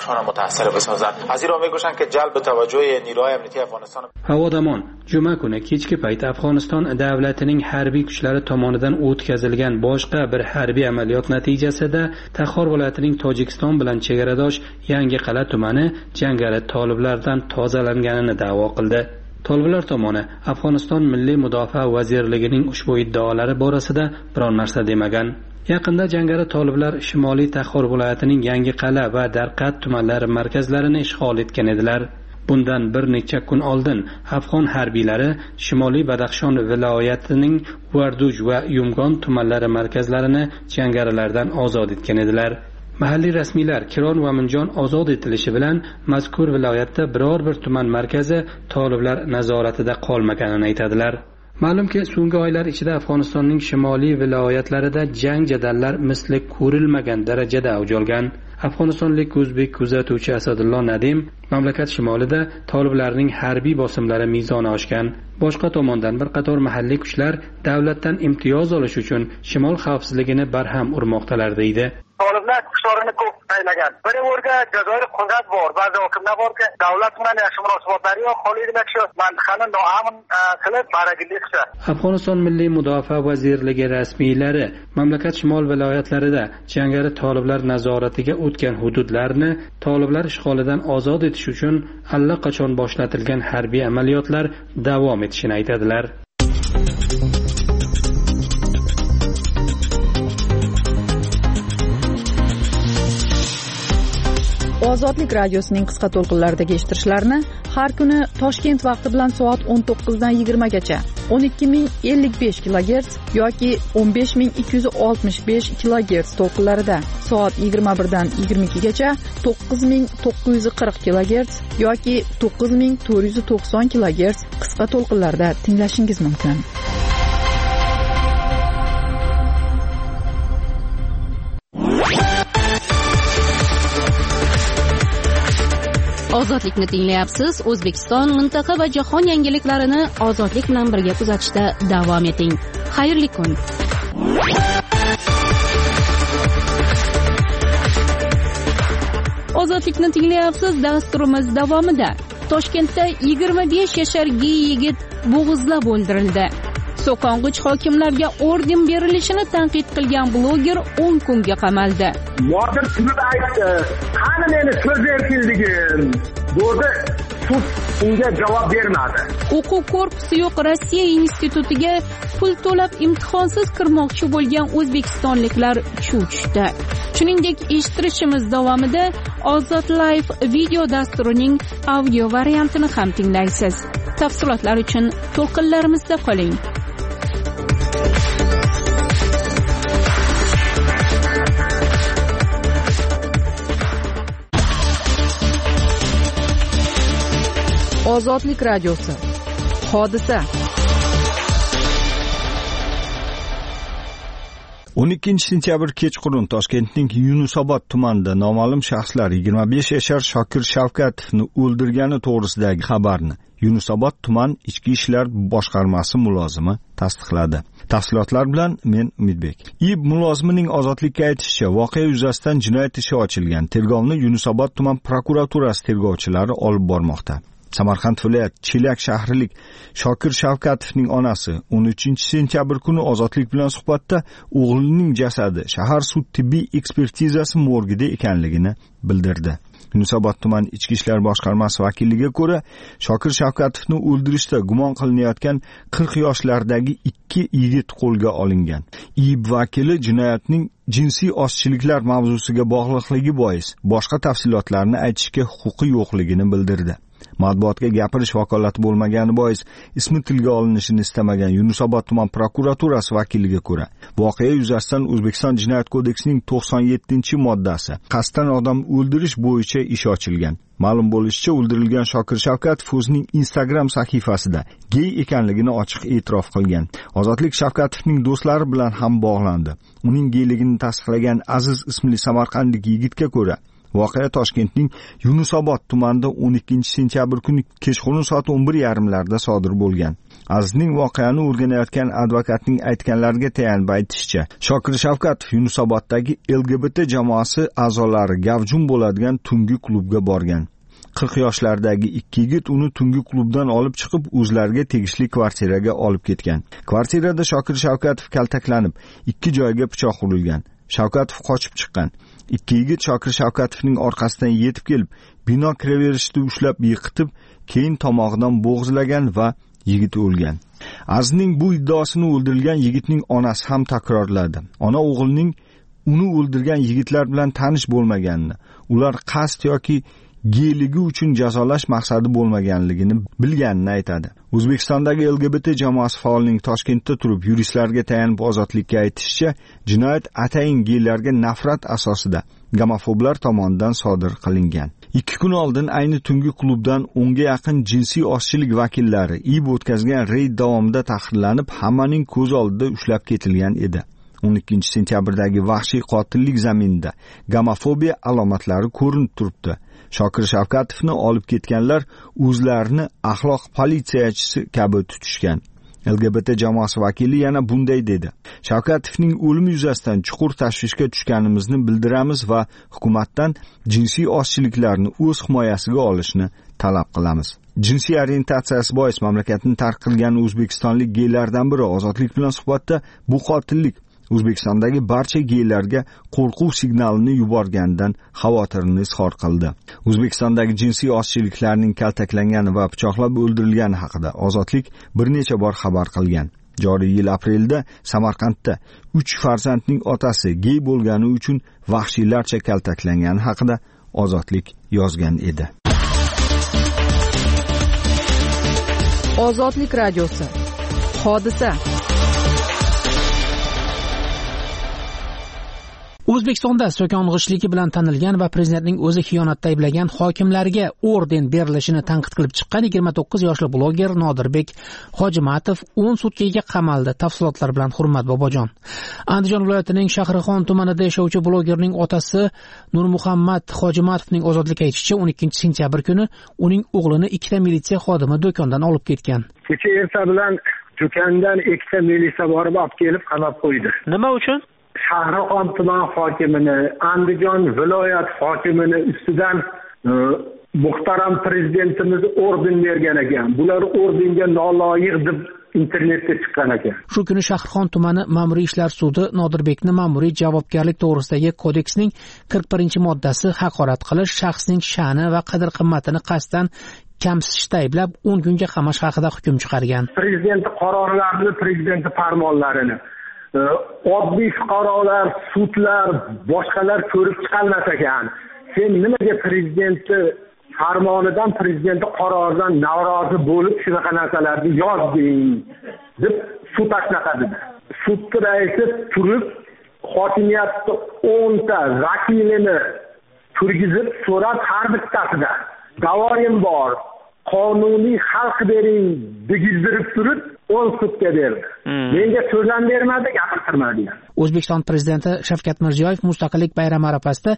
Havodamon juma kuni kechki payt Afg'oniston davlatining harbiy kuchlari tomonidan o'tkazilgan boshqa bir harbiy amaliyot natijasida Taxor viloyatining Tojikiston bilan chegaradosh Yangi Qal'a tumani jangari toliblardan tozalanganini da'vo qildi. Toliblar tomoni Afg'oniston Milliy Mudofaa vazirligining ushbu iddaolari borasida biror narsa demagan. Yaqinda jangari toliblar Shimoliy Taxor viloyatining Yangi Qal'a va Darqat tumanlari markazlarini ishg'ol etgan edilar. Bundan bir necha kun oldin Afg'on harbiylari Shimoliy Badaxshon viloyatining Varduj va Yumgon tumanlari markazlarini jangarilardan ozod etgan edilar. Mahalliy rasmiylar Kiron va Minjon ozod etilishi bilan mazkur viloyatda biror bir tuman markazi toliblar nazoratida qolmaganini aytadilar. Ma'lumki, so'nggi oylar ichida Afg'onistonning shimoliy viloyatlarida jang jadallar misli ko'rilmagan darajada avj olgan. Afg'onistonlik o'zbek kuzatuvchi Asadullo Nadim mamlakat shimolida toliblarning harbiy bosimlari mezoni oshgan. Boshqa tomondan bir qator mahalliy kuchlar davlatdan imtiyoz olish uchun shimol xavfsizligini barham urmoqdalar deydi. toliblar kuchlarini ko'p saylagan. Bir o'rga Jazoir qudrat bor, ba'zi hokimlar borki, davlat bilan yaxshi munosabatlari yo'q, xohlaydilar shu mintaqani noamn qilib baragirlik qilsa. Afg'oniston Milliy mudofaa vazirligi rasmiylari mamlakat shimol viloyatlarida jangari toliblar nazoratiga o'tgan hududlarni toliblar ishg'olidan ozod etish uchun allaqachon boshlatilgan harbiy amaliyotlar davom etishini aytadilar. Ozodlik radiosining qisqa to'lqinlaridagi eshittirishlarni har kuni Toshkent vaqti bilan soat 19 dan 20 gacha 12055 kHz yoki 15265 kHz to'lqinlarida, soat 21 dan 22 gacha 9940 kHz yoki 9490 kHz qisqa to'lqinlarda tinglashingiz mumkin. Ozodlikni tinglayapsiz. O'zbekiston, mintaqa va jahon yangiliklarini ozodlik bilan birga kuzatishda davom eting. Xayrli kun. Ozodlikni tinglayapsiz. Dasturimiz davomida Toshkentda 25 yashar gey yigit bo'g'izlab o'ldirildi. So'kong'ich hokimlarga orden berilishini tanqid qilgan bloger 10 kunga qamaldi. Muhabir turib aytdi, qani meni so'z erkinligim. Bo'ldi, sud unga javob bermadi. O'quv korpusi yo'q Rossiya institutiga pul to'lab imtihonsiz kirmoqchi bo'lgan o'zbekistonliklar chuv tushdi. Shuningdek, eshittirishimiz davomida Ozod Live video dasturining audio variantini ham tinglaysiz. Tafsilotlar uchun to'lqinlarimizda qoling. Ozodlik radiosi. Hodisa. 12 sentyabr kechqurun Toshkentning Yunusobod tumanida noma'lum shaxslar 25 yashar Shokir Shavkatovni o'ldirgani to'g'risidagi xabarni Yunusobod tuman ichki ishlar boshqarmasi mulozimi tasdiqladi. Tafsilotlar bilan men Umidbek. IB mulozimining ozodlikka aytishicha, voqea yuzasidan jinoyat ishi ochilgan. Tergovni Yunusobod tuman prokuraturasi tergovchilari olib bormoqda. Samarqand viloyat Chelak shahrilik Shokir Shavkatovning onasi 13 sentyabr kuni Ozodlik bilan suhbatda o'g'lining jasadi shahar sud tibbiy ekspertizasi morgida ekanligini bildirdi. Yunusobod tuman ichki ishlar boshqarmasi vakiliga ko'ra, Shokir Shavkatovni o'ldirishda gumon qilinayotgan 40 yoshlardagi 2 yigit qo'lga olingan. IB vakili jinoyatning jinsiy ozchiliklar mavzusiga bog'liqligi bois boshqa tafsilotlarni aytishga huquqi yo'qligini bildirdi. Matbuotga gapirish vakolati bo'lmagani bois ismi tilga olinishini istamagan Yunusobod tuman prokuraturasi vakiliga ko'ra, voqea yuzasidan O'zbekiston Jinoyat kodeksining 97-moddasi qasddan odam o'ldirish bo'yicha ish ochilgan. Ma'lum bo'lishicha, o'ldirilgan Shokir Shavkatov o'zining Instagram sahifasida gey ekanligini ochiq e'tirof qilgan. Ozodlik Shavkatovning do'stlari bilan ham bog'landi. Uning geyligini tasdiqlagan Aziz ismli samarqandlik yigitga ko'ra, voqea Toshkentning Yunusobod tumanida 12 sentyabr kuni kechqurun soat 11:30larda sodir bo'lgan. Azizning voqeani o'rganayotgan advokatning aytganlariga tayanib aytishicha, Shokir Shavkatov Yunusoboddagi LGBT jamoasi a'zolari gavjum bo'ladigan tungi klubga borgan. 40 yoshlardagi 2 yigit uni tungi klubdan olib chiqib, o'zlariga tegishli kvartiraga olib ketgan. Kvartirada Shokir Shavkatov kaltaklanib, 2 joyga pichoq urilgan. Shavkatov qochib chiqqan. 2 yigit Shokir Shavkatovning orqasidan yetib kelib, bino kiraverishda ushlab yiqitib, keyin tomog'idan bo'g'izlagan va yigit o'lgan. Azizning bu iddaosini o'ldirilgan yigitning onasi ham takrorladi. Ona o'g'lining uni o'ldirgan yigitlar bilan tanish bo'lmaganini, ular qasd yoki geyligi uchun jazolash maqsadi bo'lmaganligini bilganini aytadi. O'zbekistondagi LGBT jamoasi faolining Toshkentda turib yuristlarga tayanib ozodlikka aytishicha, jinoyat atayin geylarga nafrat asosida gamofoblar tomonidan sodir qilingan. 2 kun oldin ayni tungi klubdan 10 ga yaqin jinsiy ozchilik vakillari IB o'tkazgan reyd davomida tahrirlanib, hammaning ko'z oldida ushlab ketilgan edi. 12 sentyabrdagi vahshiy qotillik zaminida gamofobiya alomatlari ko'rinib turibdi. Shokir Shavkatovni olib ketganlar o'zlarini axloq politsiyachisi kabi tutishgan. LGBT jamoasi vakili yana bunday dedi: Shavkatovning o'limi yuzasidan chuqur tashvishga tushganimizni bildiramiz va hukumatdan jinsiy ozchiliklarni o'z himoyasiga olishni talab qilamiz. Jinsiy orientatsiyasi bois mamlakatni tark qilgan o'zbekistonlik geylardan biri Ozodlik bilan suhbatda bu qotillik O'zbekistondagi barcha geylarga qo'rquv signalini yuborganidan xavotirini izhor qildi. O'zbekistondagi jinsiy ozchiliklarning kaltaklangani va pichoqlab o'ldirilgani haqida Ozodlik bir necha bor xabar qilgan. Joriy yil aprelda Samarqandda 3 farzandning otasi gey bo'lgani uchun vahshiylarcha kaltaklangani haqida Ozodlik yozgan edi. Ozodlik radiosi. Hodisa. O'zbekistonda so'kong'ishligi bilan tanilgan va prezidentning o'zi xiyonatda ayblagan hokimlarga orden berilishini tanqid qilib chiqqan 29 yoshli bloger Nodirbek Hojimatov 10 sutkaga qamaldi. Tafsilotlar bilan Hurmat Bobojon. Andijon viloyatining Shahrixon tumanida yashovchi blogerning otasi Nurmuhammad Hojimatovning ozodlikka aytishicha 12 sentyabr kuni uning o'g'lini ikkita militsiya xodimi do'kondan olib ketgan. Kecha erta bilan do'kondan ikkita militsiya borib olib kelib qamab qo'ydi. Nima uchun? Shahrixon tuman hokimini, Andijon viloyat hokimini ustidan muhtaram prezidentimiz orden bergan ekan. Bular ordenga noloyiq deb internetga chiqqan ekan. Shu kuni Shahrixon tumani ma'muriy ishlar sudi Nodirbekni ma'muriy javobgarlik to'g'risidagi kodeksning 41-moddasi haqorat qilish, shaxsning sha'ni va qadr-qimmatini qasddan kamsitishda ayblab 10 kunga qamash haqida hukm chiqargan. Prezident qarorlarini, prezident farmonlarini oddiy fuqarolar, sudlar, boshqalar ko'rib chiqolmas ekan. Sen nimaga prezidentni farmonidan, prezidentni qaroridan norozi bo'lib shunaqa narsalarni yozding deb sud ashnaqadi. Sud raisi turib hokimiyatni 10 ta vakilini turgizib so'rab har bittasida davoyim bor, qonuniy haq bering degizdirib turib 10 sutka berdi. Menga so'zlam bermadi, gapirtirmadi. O'zbekiston prezidenti Shavkat Mirziyoyev Mustaqillik bayrami arafasida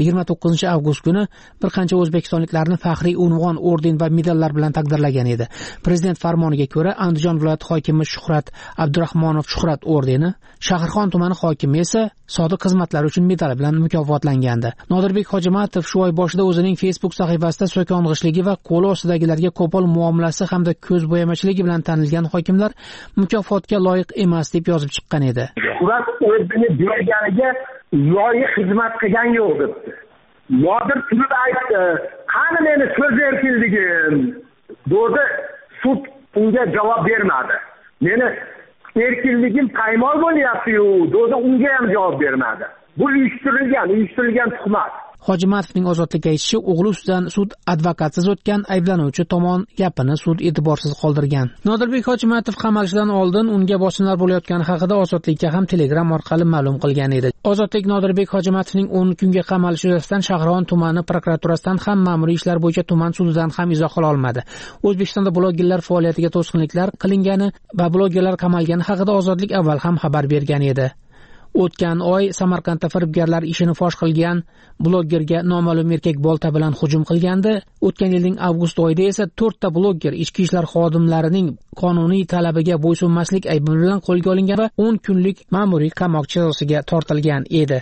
29 avgust kuni bir qancha o'zbekistonliklarni faxriy unvon, orden va medallar bilan taqdirlagan edi. Prezident farmoniga ko'ra Andijon viloyati hokimi Shuhrat Abdurahmonov Shuhrat ordeni, Shahrixon tumani hokimi esa sodiq xizmatlari uchun medali bilan mukofotlangandi. Nodirbek Hojimatov shu oy boshida o'zining Facebook sahifasida so'kong'ishligi va qo'l ostidagilarga qo'pol muomalasi hamda ko'z bo'yamachiligi bilan tanilgan hokimlar mukofotga loyiq emas deb yozib chiqqan edi. Shuhrat ordeni berganiga loyiq xizmat qilgan yo'q debdi. Nodir turib aytdi, qani meni so'z erkinligim? Do'da sud unga javob bermadi. Meni erkinligim paymol bo'lyapti-yu, do'da unga ham javob bermadi. Bu uyushtirilgan tuhmat. Hojimatovning ozodlikka aytishicha, o'g'li ustidan sud advokatsiz o'tgan, ayblanuvchi tomon gapini sud e'tiborsiz qoldirgan. Nodirbek Hojimatov qamalishidan oldin unga bosimlar bo'layotgani haqida Ozodlikka ham Telegram orqali ma'lum qilgan edi. Ozodlik Nodirbek Hojimatovning 10 kunga qamalishi yuzasidan Shahrixon tumani prokuraturasidan ham ma'muriy ishlar bo'yicha tuman sudidan ham izoh ola olmadi. O'zbekistonda blogerlar faoliyatiga to'sqinliklar qilingani va blogerlar qamalgani haqida Ozodlik avval ham xabar bergan edi. O'tgan oy Samarqandda firibgarlar ishini fosh qilgan blogerga noma'lum erkak bolta bilan hujum qilgandi. O'tgan yilning avgust oyida esa 4 ta bloger ichki ishlar xodimlarining qonuniy talabiga bo'ysunmaslik aybi bilan qo'lga olingan va 10 kunlik ma'muriy qamoq jazosiga tortilgan edi.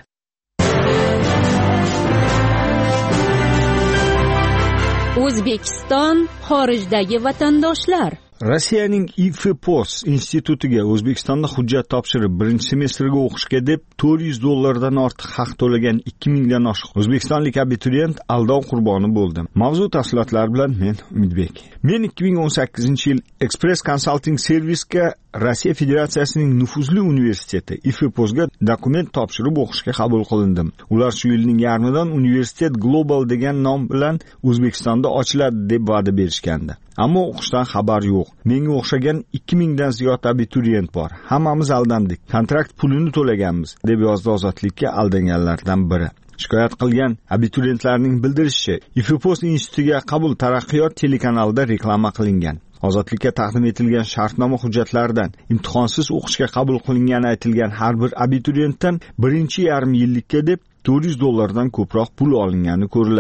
O'zbekiston xorijdagi vatandoshlar. Rossiyaning IFPOS institutiga O'zbekistonda hujjat topshirib, birinchi semestrga o'qishga deb $400 dan ortiq haq to'lagan 2000 dan oshiq o'zbekistonlik abituriyent aldov qurboni bo'ldi. Mavzu tafsilotlari bilan men Umidbek. Men 2018-yil Express Consulting Service'ga Rossiya Federatsiyasining nufuzli universiteti IFPOSga dokument topshirib o'qishga qabul qilindim. Ular shu yilning yarmidan universitet Global degan nom bilan O'zbekistonda ochiladi deb va'da berishgandi. Ammo o'qishdan xabar yo'q. Menga o'xshagan 2000 dan ziyod abituriyent bor. Hammamiz aldandik. Kontrakt pulini to'laganmiz, deb yozdi Ozodlikka aldanganlardan biri. Shikoyat qilgan abituriyentlarning bildirishicha, IFPOS institutiga qabul taraqqiyot telekanalida reklama qilingan. Ozodlikka taqdim etilgan shartnoma hujjatlaridan imtihonsiz o'qishga qabul qilingani aytilgan har bir abituriyentdan birinchi yarim yillikka deb $400 dan ko'proq pul olingani ko'riladi.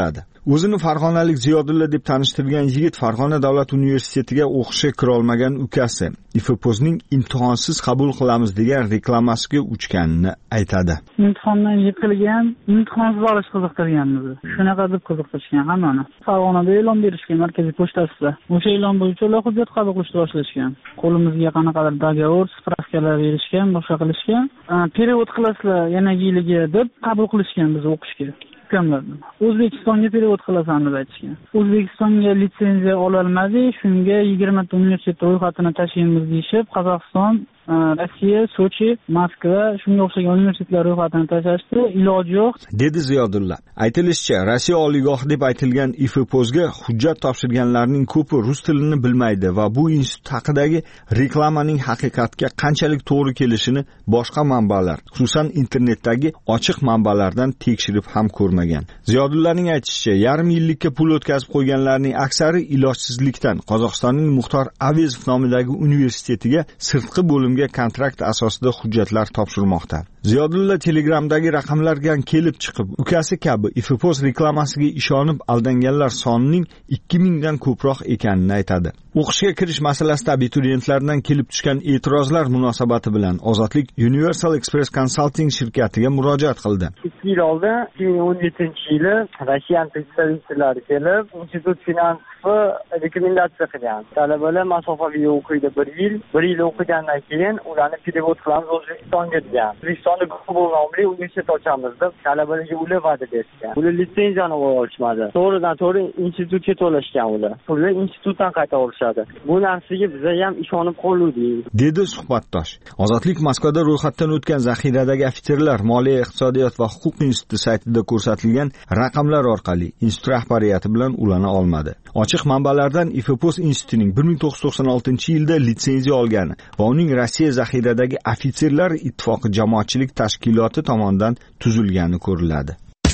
O'zini farg'onalik Ziyodulla deb tanishtirgan yigit Farg'ona davlat universitetiga o'qishga kira olmagan ukasi IFPOZning imtihonsiz qabul qilamiz degan reklamasiga uchganini aytadi. Imtihondan yiqilgan, imtihonsiz olish qiziqtirgan bizni. Shunaqa deb qiziqtirishgan hammani. Farg'onada e'lon berishgan markaziy pochtasida. O'sha e'lon bo'yicha ular hujjat qabul qilishni boshlashgan. Qo'limizga qanaqadir dogovor, spravkalar berishgan, boshqa qilishgan. Perevod qilasizlar yana yiliga deb qabul qilishgan bizni o'qishga. O'zbekistonga perevod qilasan deb aytishgan. O'zbekistonga litsenziya ololmadik, shunga 20 ta universitet ro'yxatini tashlaymiz deyishib, Qozog'iston, Rossiya, Sochi, Moskva shunga o'xshagan universitetlar ro'yxatini tashlashdi, iloji yo'q, dedi Ziyodulla. Aytilishicha, Rossiya oliygohi deb aytilgan IFPOZga hujjat topshirganlarning ko'pi rus tilini bilmaydi va bu institut haqidagi reklamaning haqiqatga qanchalik to'g'ri kelishini boshqa manbalar, xususan internetdagi ochiq manbalardan tekshirib ham ko'rmagan. Ziyodullaning aytishicha, yarim yillikka pul o'tkazib qo'yganlarning aksari ilojsizlikdan Qozog'istonning Muxtor Avezov nomidagi universitetiga sirtqi bo'limga kontrakt asosida hujjatlar topshirmoqda. Ziyodulla Telegramdagi raqamlarga kelib chiqib, ukasi kabi IFPOZ reklamasiga ishonib aldanganlar sonining 2000 dan ko'proq ekanini aytadi. O'qishga kirish masalasida abituriyentlardan kelib tushgan e'tirozlar munosabati bilan Ozodlik Universal Express Consulting shirkatiga murojaat qildi. 2 yil oldin 2017-yili Rossiya представительlari kelib, institut finansiy rekomendatsiya qilgan. Talabalar masofaviy o'qiydi 1 yil. 1 yil o'qigandan keyin ularni perevod qilamiz O'zbekistonga degan. O'zbekistonda global nomli universitet ochamiz deb talabalarga ular va'da berishgan. Ular litsenziyani olishmadi. To'g'ridan to'g'ri institutga to'lashgan ular. Ular institutdan qayta olishadi. Bu narsaga biz ham ishonib qoldik, dedi suhbatdosh. Ozodlik Moskvada ro'yxatdan o'tgan zaxiradagi ofitserlar Moliya, iqtisodiyot va huquq instituti saytida ko'rsatilgan raqamlar orqali institut rahbariyati bilan ulana olmadi. Ochiq manbalardan IFPOZ institutining 1996-yilda litsenziya olgani va uning Rossiya zaxiradagi ofitserlar ittifoqi jamoatchilik tashkiloti tomonidan tuzilgani ko'riladi.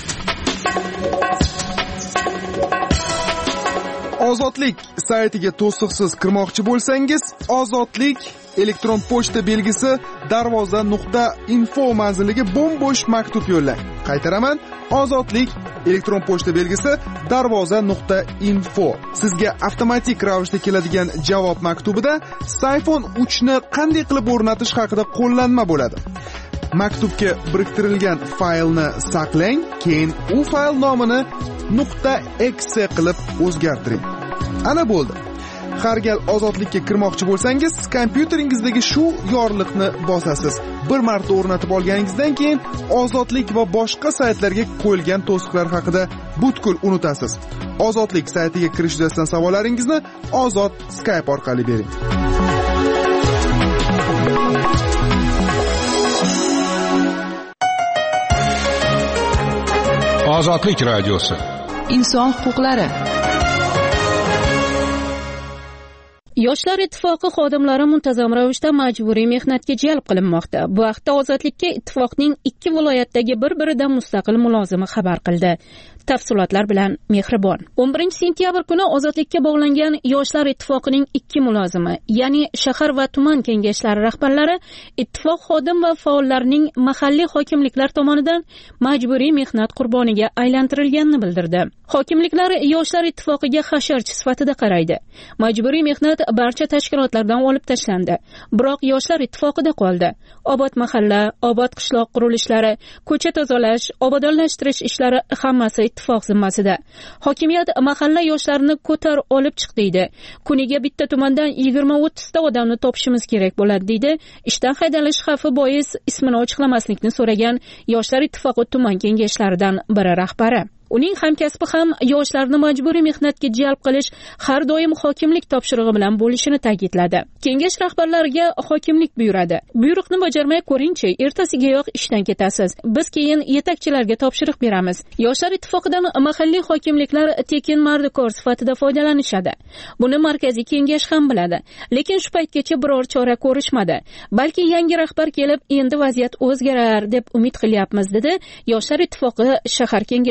Ozodlik saytiga to'siqsiz kirmoqchi bo'lsangiz, Ozodlik elektron pochta belgisi darvoza.info manziliga bo'sh maktub yo'llang. Qaytaraman, Ozodlik elektron pochta belgisi darvoza.info. Sizga avtomatik ravishda keladigan javob maktubida iPhone 3 ni qanday qilib o'rnatish haqida qo'llanma bo'ladi. Maktubga biriktirilgan faylni saqlang, keyin u fayl nomini .exe qilib o'zgartiring. Ana bo'ldi. Har gal Ozodlikka kirmoqchi bo'lsangiz, kompyuteringizga shu yorliqni bosasiz. Bir marta o'rnatib olganingizdan keyin Ozodlik va boshqa saytlarga qo'yilgan to'siqlar haqida butkul unutasiz. Ozodlik saytiga kirish yuzasidan savollaringizni Ozod Skype orqali bering. Ozodlik radiosi. Inson huquqlari. Yoshlar ittifoqi xodimlari muntazam ravishda majburiy mehnatga jalb qilinmoqda. Bu haqda Ozodlikka ittifoqning 2 viloyatdagi bir-biridan mustaqil mulozimi xabar qildi. Tafsilotlar bilan Mehribon. 11-sentyabr kuni Ozodlikka bog'langan Yoshlar ittifoqining 2 mulozimi, ya'ni shahar va tuman kengashlari rahbarlari ittifoq xodim va faollarining mahalliy hokimliklar tomonidan majburiy mehnat qurboniga aylantirilganini bildirdi. Hokimliklar Yoshlar ittifoqiga hasharchi sifatida qaraydi. Majburiy mehnat barcha tashkilotlardan olib tashlandi. Biroq Yoshlar ittifoqida qoldi. Obod mahalla, obod qishloq qurilishlari, ko'cha tozalash, obodonlashtirish ishlari hammasi ittifoq zimmasida. Hokimiyat mahalla yoshlarini ko'tar olib chiq deydi. Kuniga bitta tumandan 20-30 ta odamni topishimiz kerak bo'ladi deydi. Ishdan haydalish xavfi bois ismini ochiqlamaslikni so'ragan Yoshlar ittifoqi tuman kengashlaridan biri rahbari. Uning hamkasbi ham yoshlarni majburiy mehnatga jalb qilish har doim hokimlik topshirig'i bilan bo'lishini ta'kidladi. Kengash rahbarlariga hokimlik buyuradi. Buyruqni bajarmay ko'ringchi, ertasigayoq ishdan ketasiz. Biz keyin yetakchilarga topshiriq beramiz. Yoshlar ittifoqidan mahalliy hokimliklar tekin mardikor sifatida foydalanishadi. Buni markaziy kengash ham biladi. Lekin shu paytgacha biror chora ko'rishmadi. Balki yangi rahbar kelib, endi vaziyat o'zgarar deb umid qilyapmiz, dedi Yoshlar ittifoqi shahar kengashlaridan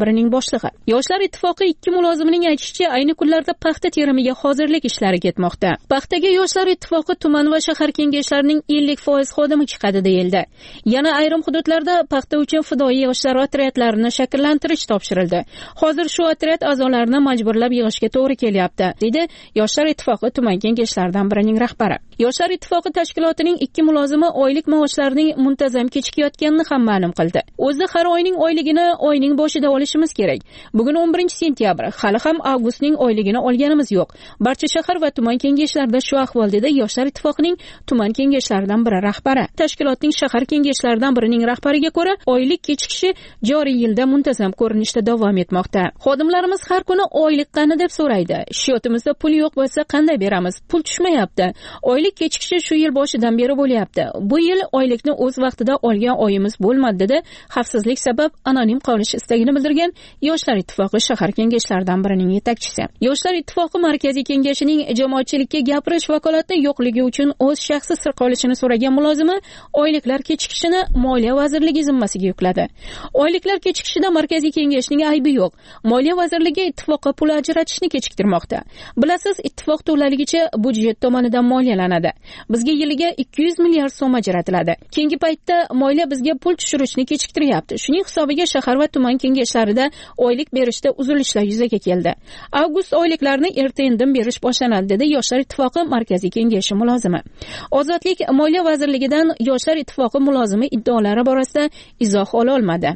birining boshlig'i. Yoshlar ittifoqi ikki mulozimining aytishicha, ayni kunlarda paxta terimiga hozirlik ishlari ketmoqda. Paxtaga Yoshlar ittifoqi tuman va shahar kengashlarining 50% xodimi chiqadi deyildi. Yana ayrim hududlarda paxta uchun fidoyi yoshlar otryadlarini shakllantirish topshirildi. Hozir shu otryad a'zolarini majburlab yig'ishga to'g'ri kelyapti, dedi Yoshlar ittifoqi tuman kengashlaridan birining rahbari. Yoshlar ittifoqi tashkilotining ikki mulozimi oylik maoshlarining muntazam kechikayotganini ham ma'lum qildi. O'zi har oyning oyligini oyning boshida olishimiz kerak. Bugun 11-sentyabr, hali ham avgustning oyligini olganimiz yo'q. Barcha shahar va tuman kengashlarida shu ahvol, dedi Yoshlar ittifoqining tuman kengashlaridan biri rahbari. Tashkilotning shahar kengashlaridan birining rahbariga ko'ra, oylik kechikishi joriy yilda muntazam ko'rinishda davom etmoqda. Xodimlarimiz har kuni oylik qani deb so'raydi. Shyotimizda pul yo'q bo'lsa qanday beramiz? Pul tushmayapti. Oylik kechikishi shu yil boshidan beri bo'lyapti. Bu yil oylikni o'z vaqtida olgan oyimiz bo'lmadi, dedi xavfsizlik sabab anonim qolish istagini bildirgan Yoshlar ittifoqi shahar kengashlaridan birining yetakchisi. Yoshlar ittifoqi markaziy kengashining jamoatchilikka gapirish vakolati yo'qligi uchun o'z shaxsiy sir qolishini so'ragan mulozimi oyliklar kechikishini Moliya vazirligi zimmasiga yukladi. Oyliklar kechikishida markaziy kengashning aybi yo'q. Moliya vazirligi ittifoqqa pul ajratishni kechiktirmoqda. Bilasiz, ittifoq to'laligicha budjet tomonidan moliyalanadi. Bizga yiliga 200 milliard so'm ajratiladi. Keyingi paytda moliya bizga pul tushirishni kechiktiryapti. Shuning hisobiga shahar va tuman kengashlarida oylik berishda uzilishlar yuzaga keldi. Avgust oyliklarini erta-indin berish boshlanadi, dedi Yoshlar ittifoqi markaziy kengashi mulozimi. Ozodlik Moliya vazirligidan Yoshlar ittifoqi mulozimi iddaolari borasida izoh ola olmadi.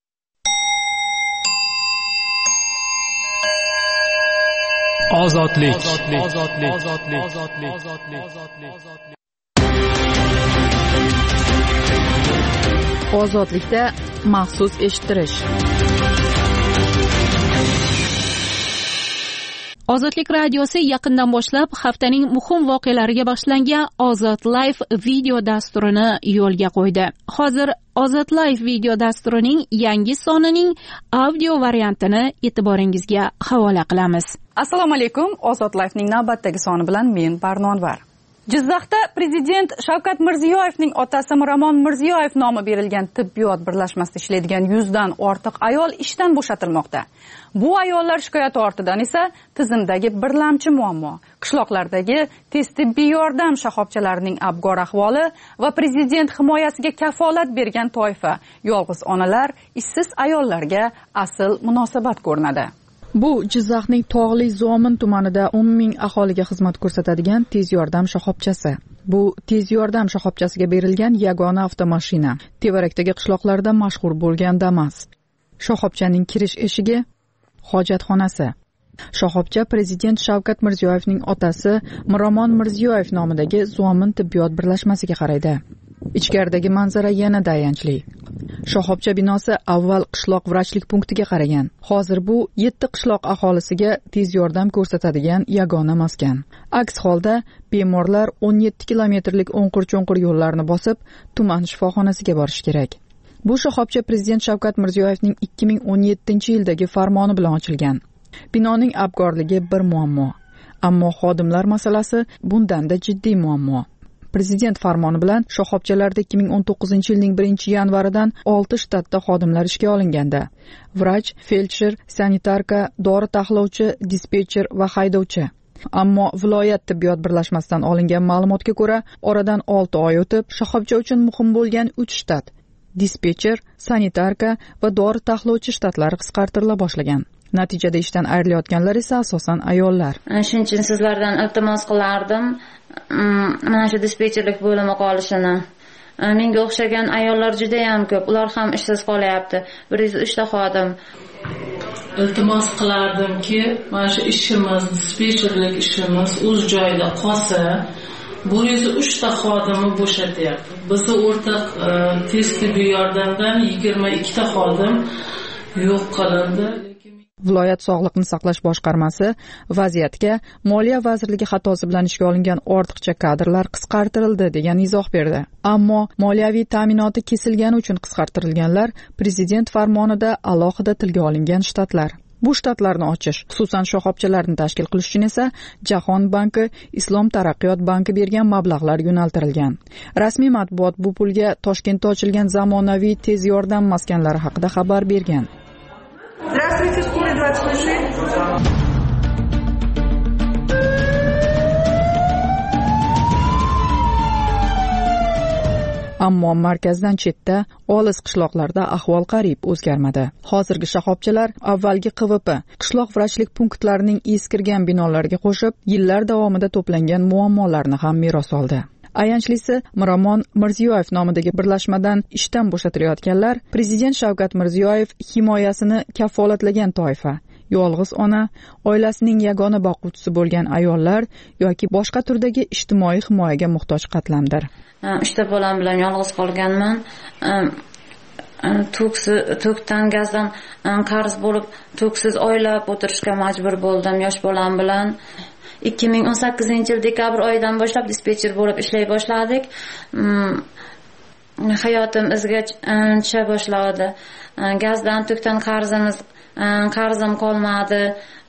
Ozodlik. Ozodlikda maxsus eshittirish. Ozodlik radiosi yaqindan boshlab haftaning muhim voqealariga bag'ishlangan Ozod Live video dasturini yo'lga qo'ydi. Hozir Ozod Live video dasturining yangi sonining audio variantini e'tiboringizga havola qilamiz. Assalomu alaykum. Ozod Live'ning navbatdagi soni bilan men Barnonvar. Jizzaxda prezident Shavkat Mirziyoyevning otasi Miromon Mirziyoyev nomi berilgan tibbiyot birlashmasida ishlaydigan 100 dan ortiq ayol ishdan bo'shatilmoqda. Bu ayollar shikoyati ortidan esa tizimdagi birlamchi muammo, qishloqlardagi tez tibbiy yordam shoxobchalarining abgor ahvoli va prezident himoyasiga kafolat bergan toifa, yolg'iz onalar, ishsiz ayollarga asl munosabat ko'rinadi. Bu Jizzaxning Tog'li Zomin tumanida 10 ming aholiga xizmat ko'rsatadigan tez yordam shoxobchasi. Bu tez yordam shoxobchasiga berilgan yagona avtomashina. Tevarakdagi qishloqlarda mashhur bo'lgan Damas. Shoxobchaning kirish eshigi hojatxonasi. Shoxobcha prezident Shavkat Mirziyoyevning otasi Miromon Mirziyoyev nomidagi Zomin tibbiyot birlashmasiga qaraydi. Ichkaridagi manzara yanada ayanchli. Shoxobcha binosi avval qishloq vrachlik punktiga qaragan. Hozir bu 7 qishloq aholisiga tez yordam ko'rsatadigan yagona maskan. Aks holda bemorlar 17 kilometrlik o'nqir-cho'nqir yo'llarni bosib, tuman shifoxonasiga borish kerak. Bu shoxobcha prezident Shavkat Mirziyoyevning 2017-yildagi farmoni bilan ochilgan. Binoning abgorligi bir muammo, ammo xodimlar masalasi bundan-da jiddiy muammo. Prezident farmoni bilan shoxobchalarda 2019-yilning 1-yanvaridan 6 shtatda xodimlar ishga olinganda, vrach, feldsher, sanitarka, dori taxlovchi, dispetcher va haydovchi. Ammo viloyat tibbiyot birlashmasidan olingan ma'lumotga ko'ra, oradan 6 oy o'tib, shoxobcha uchun muhim bo'lgan 3 shtat, dispetcher, sanitarka va dori taxlovchi shtatlari qisqartirila boshlagan. Natijada ishdan ayrilayotganlar esa asosan ayollar. Shuning uchun sizlardan iltimos qilardim, mana shu dispetcherlik bo'limi qolishini. Menga o'xshagan ayollar juda ham ko'p. Ular ham ishsiz qolyapti. 103 ta xodim. Iltimos qilardimki, mana shu ishimiz, dispetcherlik ishimiz o'z joyida qolsa, 103 ta xodimni bo'shatyapti. Bizning o'rtaq tez tibbiy yordamdan 22 ta xodim yo'q qilindi. Viloyat sog'liqni saqlash boshqarmasi vaziyatga Moliya vazirligi xatosi bilan ishga olingan ortiqcha kadrlar qisqartirildi degan izoh berdi. Ammo moliyaviy ta'minoti kesilgani uchun qisqartirilganlar prezident farmonida alohida tilga olingan shtatlar. Bu shtatlarni ochish, xususan shoxobchalarni tashkil qilish uchun esa Jahon banki, Islom taraqqiyot banki bergan mablag'lar yo'naltirilgan. Rasmiy matbuot bu pulga Toshkentda ochilgan zamonaviy tez yordam maskanlari haqida xabar bergan. Здравствуйте, скорая 26. Ammo markazdan chetda, olis qishloqlarda ahvol qariyb o'zgarmadi. Hozirgi shoxobchalar avvalgi QVP, qishloq vrachlik punktlarining eskirgan binolariga qo'shib, yillar davomida to'plangan muammolarni ham meros oldi. Ayanchlisi, Miromon Mirziyoyev nomidagi birlashmadan ishdan bo'shatilayotganlar Prezident Shavkat Mirziyoyev himoyasini kafolatlagan toifa. Yolg'iz ona, oilasining yagona boquvchisi bo'lgan ayollar yoki boshqa turdagi ijtimoiy himoyaga muhtoj qatlamdir. 3 bolam bilan yolg'iz qolganman. Tokdan gazdan qarz bo'lib, toksiz oylab o'tirishga majbur bo'ldim yosh bolam bilan. 2018-yil dekabr oyidan boshlab dispetcher bo'lib ishlay boshladik. Hayotim izga tusha boshladi. Gazdan, tokdan qarzim qolmadi.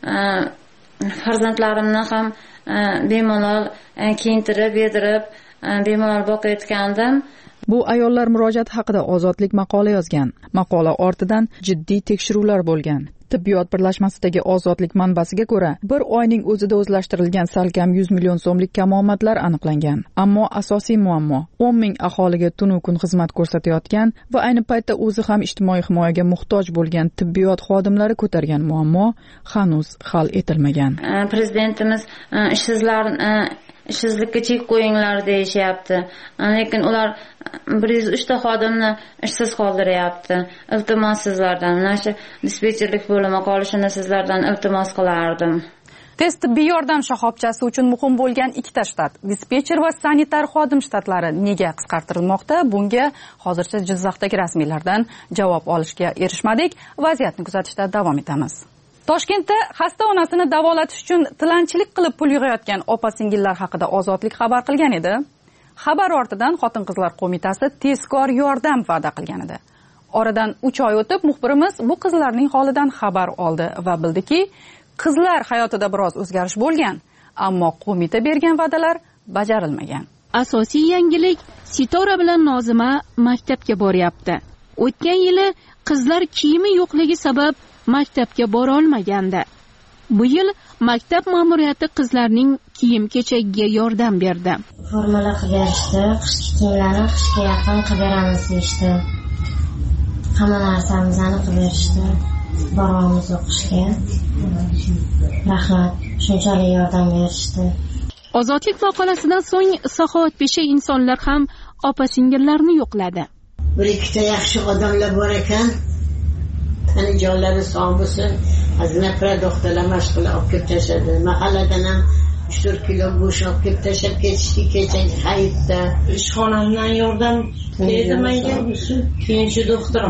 Farzandlarimni ham bemalol kiyintirib, yedirib, bemalol boqayotgandim. Bu ayollar murojaati haqida Ozodlik maqola yozgan. Maqola ortidan jiddiy tekshiruvlar bo'lgan. Tibbiyot birlashmasidagi Ozodlik manbasiga ko'ra, bir oyning o'zida o'zlashtirilgan salkam 100 million so'mlik kamomadlar aniqlangan. Ammo asosiy muammo 10 ming aholiga tunu kun xizmat ko'rsatayotgan va ayni paytda o'zi ham ijtimoiy himoyaga muhtoj bo'lgan tibbiyot xodimlari ko'targan muammo hanuz hal etilmagan. Prezidentimiz ishsizlikka chek qo'yinglar deyishyapti. Lekin ular 103 ta xodimni ishsiz qoldiryapti. Iltimos sizlardan, mana shu dispetcherlik bo'limi qolishini sizlardan iltimos qilardim. Tez tibbiy yordam shoxobchasi uchun muhim bo'lgan ikkita shtat, dispetcher va sanitar xodim shtatlari nega qisqartirilmoqda? Bunga hozircha Jizzaxdagi rasmiylardan javob olishga erishmadik. Vaziyatni kuzatishda davom etamiz. Toshkentda xasta onasini davolatish uchun tilanchilik qilib pul yig'ayotgan opa-singillar haqida Ozodlik xabar qilgan edi. Xabar ortidan Xotin-qizlar qo'mitasi tezkor yordam va'da qilgan edi. Oradan 3 oy o'tib muxbirimiz bu qizlarning holidan xabar oldi va bildiki, qizlar hayotida biroz o'zgarish bo'lgan, ammo qo'mita bergan va'dalar bajarilmagan. Asosiy yangilik, Sitora bilan Nozima maktabga boryapti. O'tgan yili qizlar kiyimi yo'qligi sabab maktabga bora olmagandi. Bu yil maktab ma'muriyati qizlarning kiyim-kechagiga yordam berdi. Formalar qilib berishdi, qishki kiyimlarni qishga yaqin qilib beramiz deyishdi. Hamma narsamizni qilib berishdi. Boramiz o'qishga. Rahmat, shunchalik yordam berishdi. Ozodlik maqolasidan so'ng saxovatpesha insonlar ham opa-singillarni yo'qladi. Bir ikkita yaxshi odamlar bor ekan. Hani jonlari sog' bo'lsin, aznafra doktorlar mashg'ulot olib kelib tashladi. Mahalladan ham 3-4 kilo bo'sh olib kelib tashlab ketishdi kecha hayitda. Ishxonamdan yordam berdi menga. Keyinchi doktorim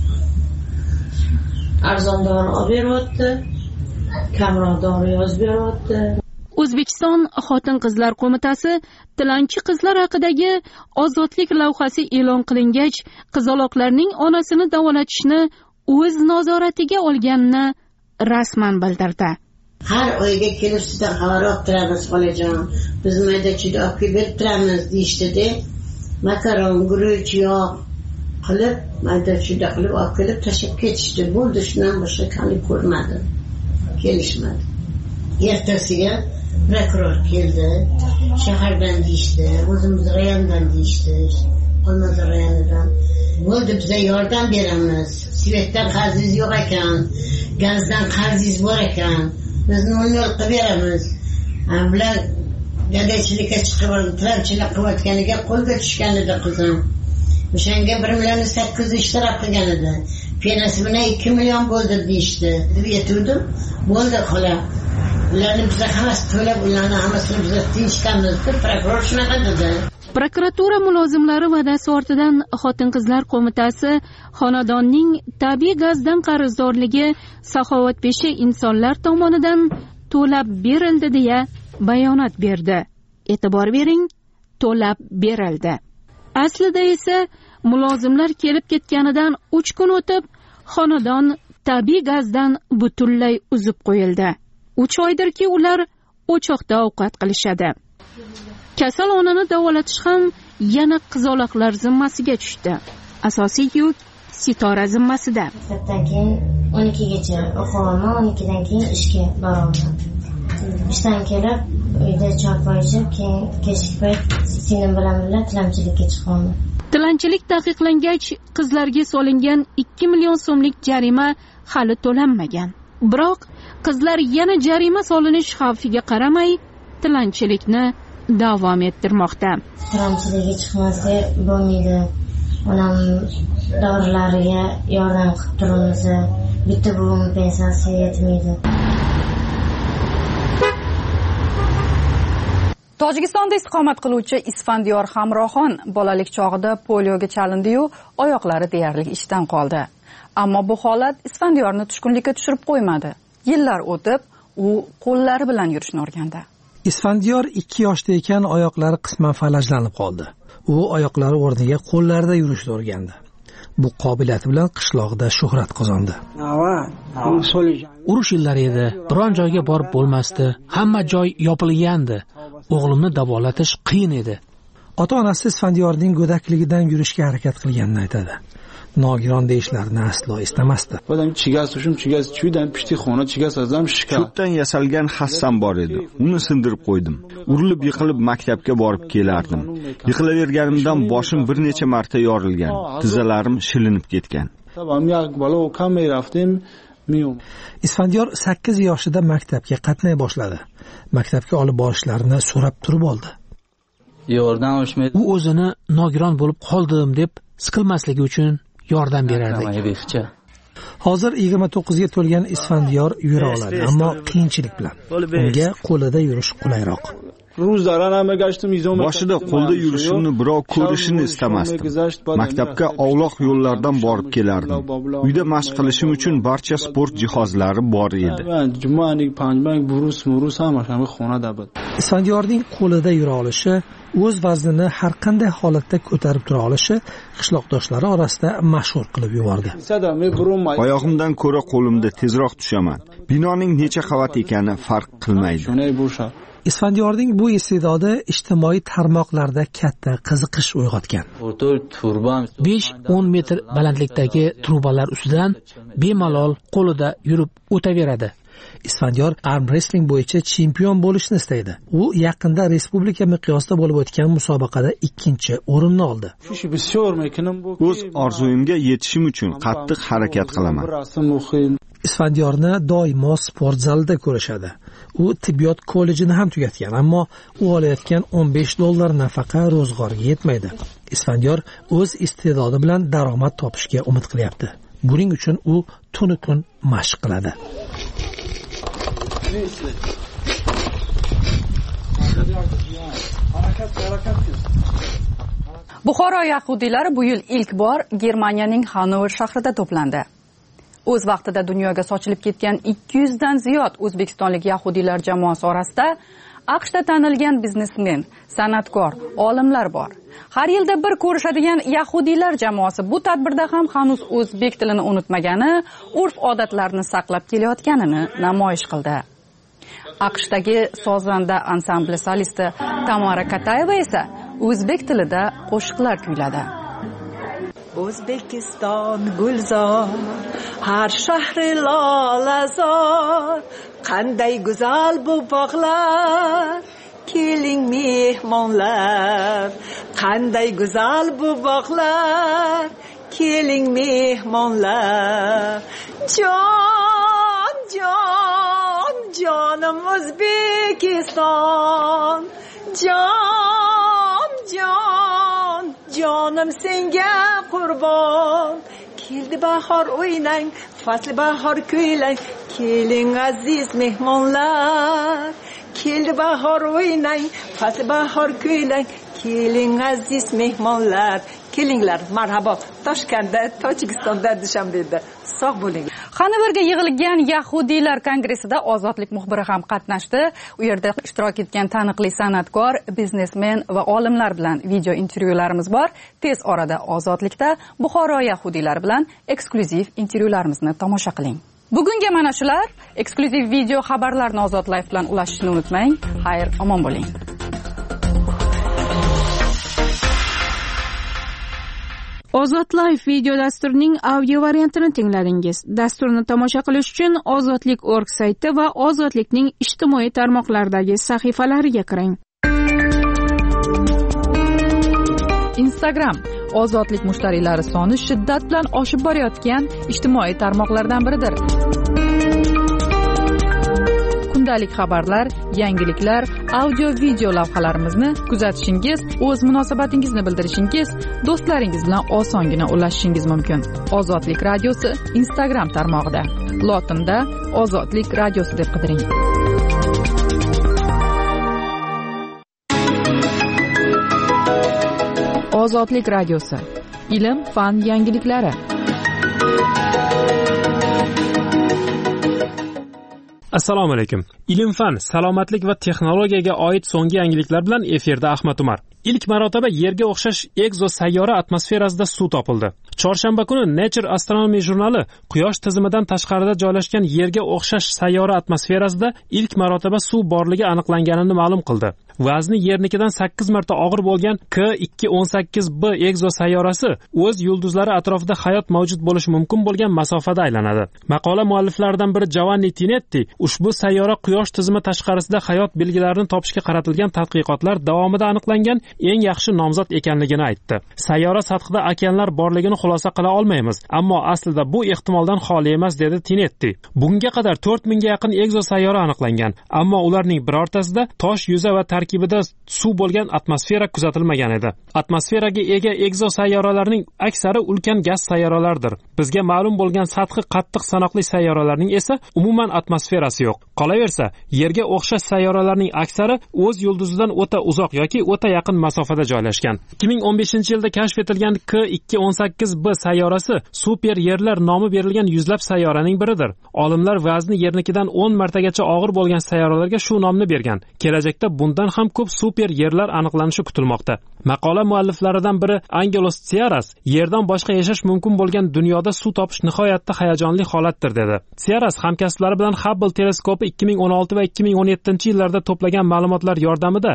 arzon dori olib beryapti, kamroq dori yozib beryapti. O'zbekiston Xotin-qizlar qo'mitasi tilanchi qizlar haqidagi ozodlik lavhasi e'lon qilingach, qizaloqlarning onasini davolatishni o'z nazoratiga olganini rasman bildirdi. Har oyga kelib sizdan xabar olib turamiz, xolajon. Biz mayda juda olib berib turamiz deyishdi-da. Makaron, guruch, yog' qilib, mayda juda qilib olib kelib tashlab ketishdi. Bo'ldi, shundan boshqa hali ko'rmadim. Kelishmadi. Ertasiga prokuror keldi. Shahardan deyishdi, o'zimiz rayondan deyishdi. Olmazor rayonidan. Bo'ldi, biza yordam beramiz. Svetdan qarzingiz yo'q ekan, gazdan qarzingiz bor ekan. Biz nol qilib beramiz. Bular gadaychilikka chiqib, tilanchilik qilayotganiga qo'lga tushgan edi qizim. O'shanga 1,8 million ishtirok qilgan edi. Penasi bilan 2 million bo'ldi deyishdi. Deb aytdim. Bo'ldi xola. Ularni biz hammasi to'lab, ularni hammasini biz tinchitamiz deb prokuror shunaqa dedi. Prokuratura mulozimlari va'dasi ortidan Xotin-qizlar qo'mitasi xonadonning tabiiy gazdan qarzdorligi saxovatpesha insonlar tomonidan to'lab berildi deya bayonot berdi. E'tibor bering, to'lab berildi. Aslida esa mulozimlar kelib ketganidan 3 kun o'tib xonadon tabiiy gazdan butunlay uzib qo'yildi. 3 oydirki ular o'choqda ovqat qilishadi. Kasal onani davolatish ham yana qizaloqlar zimmasiga tushdi. Asosiy yuk Sitora zimmasida. Satdan keyin 12gacha o'qiyapman. 12dan keyin ishga boraman. Ishdan kelib uyda choy ichib, keyin kechki payt singlim bilan birga tilanchilikka chiqaman. Tilanchilik taqiqlangach, qizlarga solingan 2 million so'mlik jarima hali to'lanmagan. Biroq qizlar yana jarima solinish xavfiga qaramay, tilanchilikni davom ettirmoqda. Tilanchilikka chiqmasga bo'lmaydi. Onam dorilarga yordam qilib turamiz. Bitta buvim pensiyasi yetmaydi. Tojikistonda istiqomat qiluvchi Isfandiyor Hamroxon bolalik chog'ida polioga chalindi-yu, oyoqlari deyarli ishdan qoldi. Ammo bu holat Isfandiyorni tushkunlikka tushirib qo'ymadi. Yillar o'tib, u qo'llari bilan yurishni o'rgandi. Isfandiyor 2 yoshda ekan oyoqlari qisman falajlanib qoldi. U oyoqlari o'rniga qo'llarida yurishni o'rgandi. Bu qobiliyati bilan qishloqda shuhrat qozondi. Urush yillari edi, biron joyga borib bo'lmasdi. Hamma joy yopilgandi. O'g'limni davolatish qiyin edi. Ota-onasi Isfandiyorning go'dakligidan yurishga harakat qilganini aytadi. Nogiron deyishlarini aslo istamasdi. Cho'pdan yasalgan hassam bor edi. Uni sindirib qo'ydim. Urilib yiqilib maktabga borib kelardim. Yiqilaverganimdan boshim bir necha marta yorilgan. Tizzalarim shilinib ketgan. Isfandiyor 8 yoshida maktabga qatnay boshladi. Maktabga olib borishlarini so'rab turib oldi. U o'zini nogiron bo'lib qoldim deb siqilmasligi uchun yordam berardi. Hozir 29 ga to'lgan Isfandiyor yura oladi, ammo qiyinchilik bilan. Unga qo'lida yurish qulayroq. Boshida qo'lda yurishimni birov ko'rishini istamasdim. Maktabga ovloq yo'llardan borib kelardim. Uyda mashq qilishim uchun barcha sport jihozlari bor edi. Isfandiyorning qo'lida yura olishi, o'z vaznini har qanday holatda ko'tarib tura olishi qishloqdoshlari orasida mashhur qilib yubordi. Oyog'imdan ko'ra qo'limda tezroq tushaman. Binoning necha qavat ekani farq qilmaydi. Isfandiyorning bu iste'dodi ijtimoiy tarmoqlarda katta qiziqish uyg'otgan. 5-10 metr balandlikdagi trubalar ustidan bemalol qo'lida yurib o'taveradi. Isfandiyor arm wrestling bo'yicha chempion bo'lishni istaydi. U yaqinda respublika miqyosida bo'lib o'tgan musobaqada 2-o'rinni oldi. O'z orzuyimga yetishim uchun qattiq harakat qilaman. Isfandiyorni doimo sport zalida ko'rishadi. U tibbiyot kollejini ham tugatgan, ammo u olayotgan $15 nafaqa ro'zg'orga yetmaydi. Isfandiyor o'z iste'dodi bilan daromad topishga umid qilyapti. Buning uchun u tunu kun mashq qiladi. Buxoro yahudiylari bu yil ilk bor Germaniyaning Hanover shahrida to'plandi. O'z vaqtida dunyoga sochilib ketgan 200 dan ziyod o'zbekistonlik yahudiylar jamoasi orasida AQShda tanilgan biznesmen, san'atkor, olimlar bor. Har yilda bir ko'rishadigan yahudiylar jamoasi bu tadbirda ham hanuz o'zbek tilini unutmagani, urf-odatlarni saqlab kelayotganini namoyish qildi. AQShdagi sozanda ansambli solisti Tamara Katayeva esa o'zbek tilida qo'shiqlar kuyladi. O'zbekiston gulzor, har shahri lolazor, qanday go'zal bu bog'lar, keling mehmonlar, qanday go'zal bu bog'lar, keling mehmonlar. Jon, jon, jonim O'zbekiston, jon, jon, jonim senga qurbon. Keldi bahor o'ynang, fasli bahor kuylang, keling aziz mehmonlar. Keldi bahor o'ynang, fasli bahor kuylang, keling aziz mehmonlar. Kelinglar, marhabo. Toshkentda, Tojikistonda, Dushanbeda. Sog' bo'ling. Hanoverga yig'ilgan yahudiylar kongressida ozodlik muxbiri ham qatnashdi. U yerda ishtirok etgan taniqli san'atkor, biznesmen va olimlar bilan video intervyularimiz bor. Tez orada ozodlikda Buxoro yahudiylari bilan eksklyuziv intervyularimizni tomosha qiling. Bugunga mana shular. Eksklyuziv video xabarlarni Ozod Live bilan ulashishni unutmang. Xayr, omon bo'ling. Ozod Live video dasturining audio variantini tingladingiz. Dasturni tomosha qilish uchun ozodlik.org sayti va ozodlikning ijtimoiy tarmoqlardagi sahifalariga kiring. Instagram ozodlik mushtariylari soni shiddat bilan oshib borayotgan ijtimoiy tarmoqlardan biridir. Kundalik xabarlar, yangiliklar, audio-video lavhalarimizni kuzatishingiz, o'z munosabatingizni bildirishingiz, do'stlaringiz bilan osongina ulashishingiz mumkin. Ozodlik radiosi Instagram tarmog'ida. Lotinda Ozodlik radiosi deb qidiring. Ozodlik radiosi. Ilm, fan, yangiliklari. Assalomu alaykum. Ilm, fan, salomatlik va texnologiyaga oid so'nggi yangiliklar bilan efirda Ahmad Umar. Ilk marotaba Yerga o'xshash egzosayyora atmosferasida suv topildi. Chorshanba kuni Nature Astronomy jurnali Quyosh tizimidan tashqarida joylashgan Yerga o'xshash sayyora atmosferasida ilk marotaba suv borligi aniqlanganini ma'lum qildi. Vazni Yernikidan 8 marta og'ir bo'lgan K218b egzosayyorasi o'z yulduzlari atrofida hayot mavjud bo'lishi mumkin bo'lgan masofada aylanadi. Maqola mualliflaridan biri Giovanni Tinetti ushbu sayyora Quyosh tizimi tashqarisida hayot belgilarini topishga qaratilgan tadqiqotlar davomida aniqlangan eng yaxshi nomzod ekanligini aytdi. Sayyora sathida okeanlar borligini xulosa qila olmaymiz, ammo aslida bu ehtimoldan xoli emas, dedi Tinetti. Bunga qadar 4000 ga yaqin egzosayyora aniqlangan, ammo ularning birortasida tosh yuza va tarkibida suv bo'lgan atmosfera kuzatilmagan edi. Atmosferaga ega egzosayyoralarning aksari ulkan gaz sayyoralardir. Bizga ma'lum bo'lgan sathi qattiq sanoqli sayyoralarning esa umuman atmosferasi yo'q. Qolaversa, Yerga o'xshash sayyoralarning aksari o'z yulduzidan o'ta uzoq yoki o'ta yaqin masofada joylashgan. 2015-yilda kashf etilgan K218b sayyorasi super yerlar nomi berilgan yuzlab sayyoraning biridir. Olimlar vazni Yernikidan 10 martagacha og'ir bo'lgan sayyoralarga shu nomni bergan. Kelajakda bundan ham ko'p super yerlar aniqlanishi kutilmoqda. Maqola mualliflaridan biri Angelos Tsiaras Yerdan boshqa yashash mumkin bo'lgan dunyoda suv topish nihoyatda hayajonli holatdir dedi. Tsiaras hamkasblari bilan Hubble teleskopi 2016 va 2017-yillarda to'plagan ma'lumotlar yordamida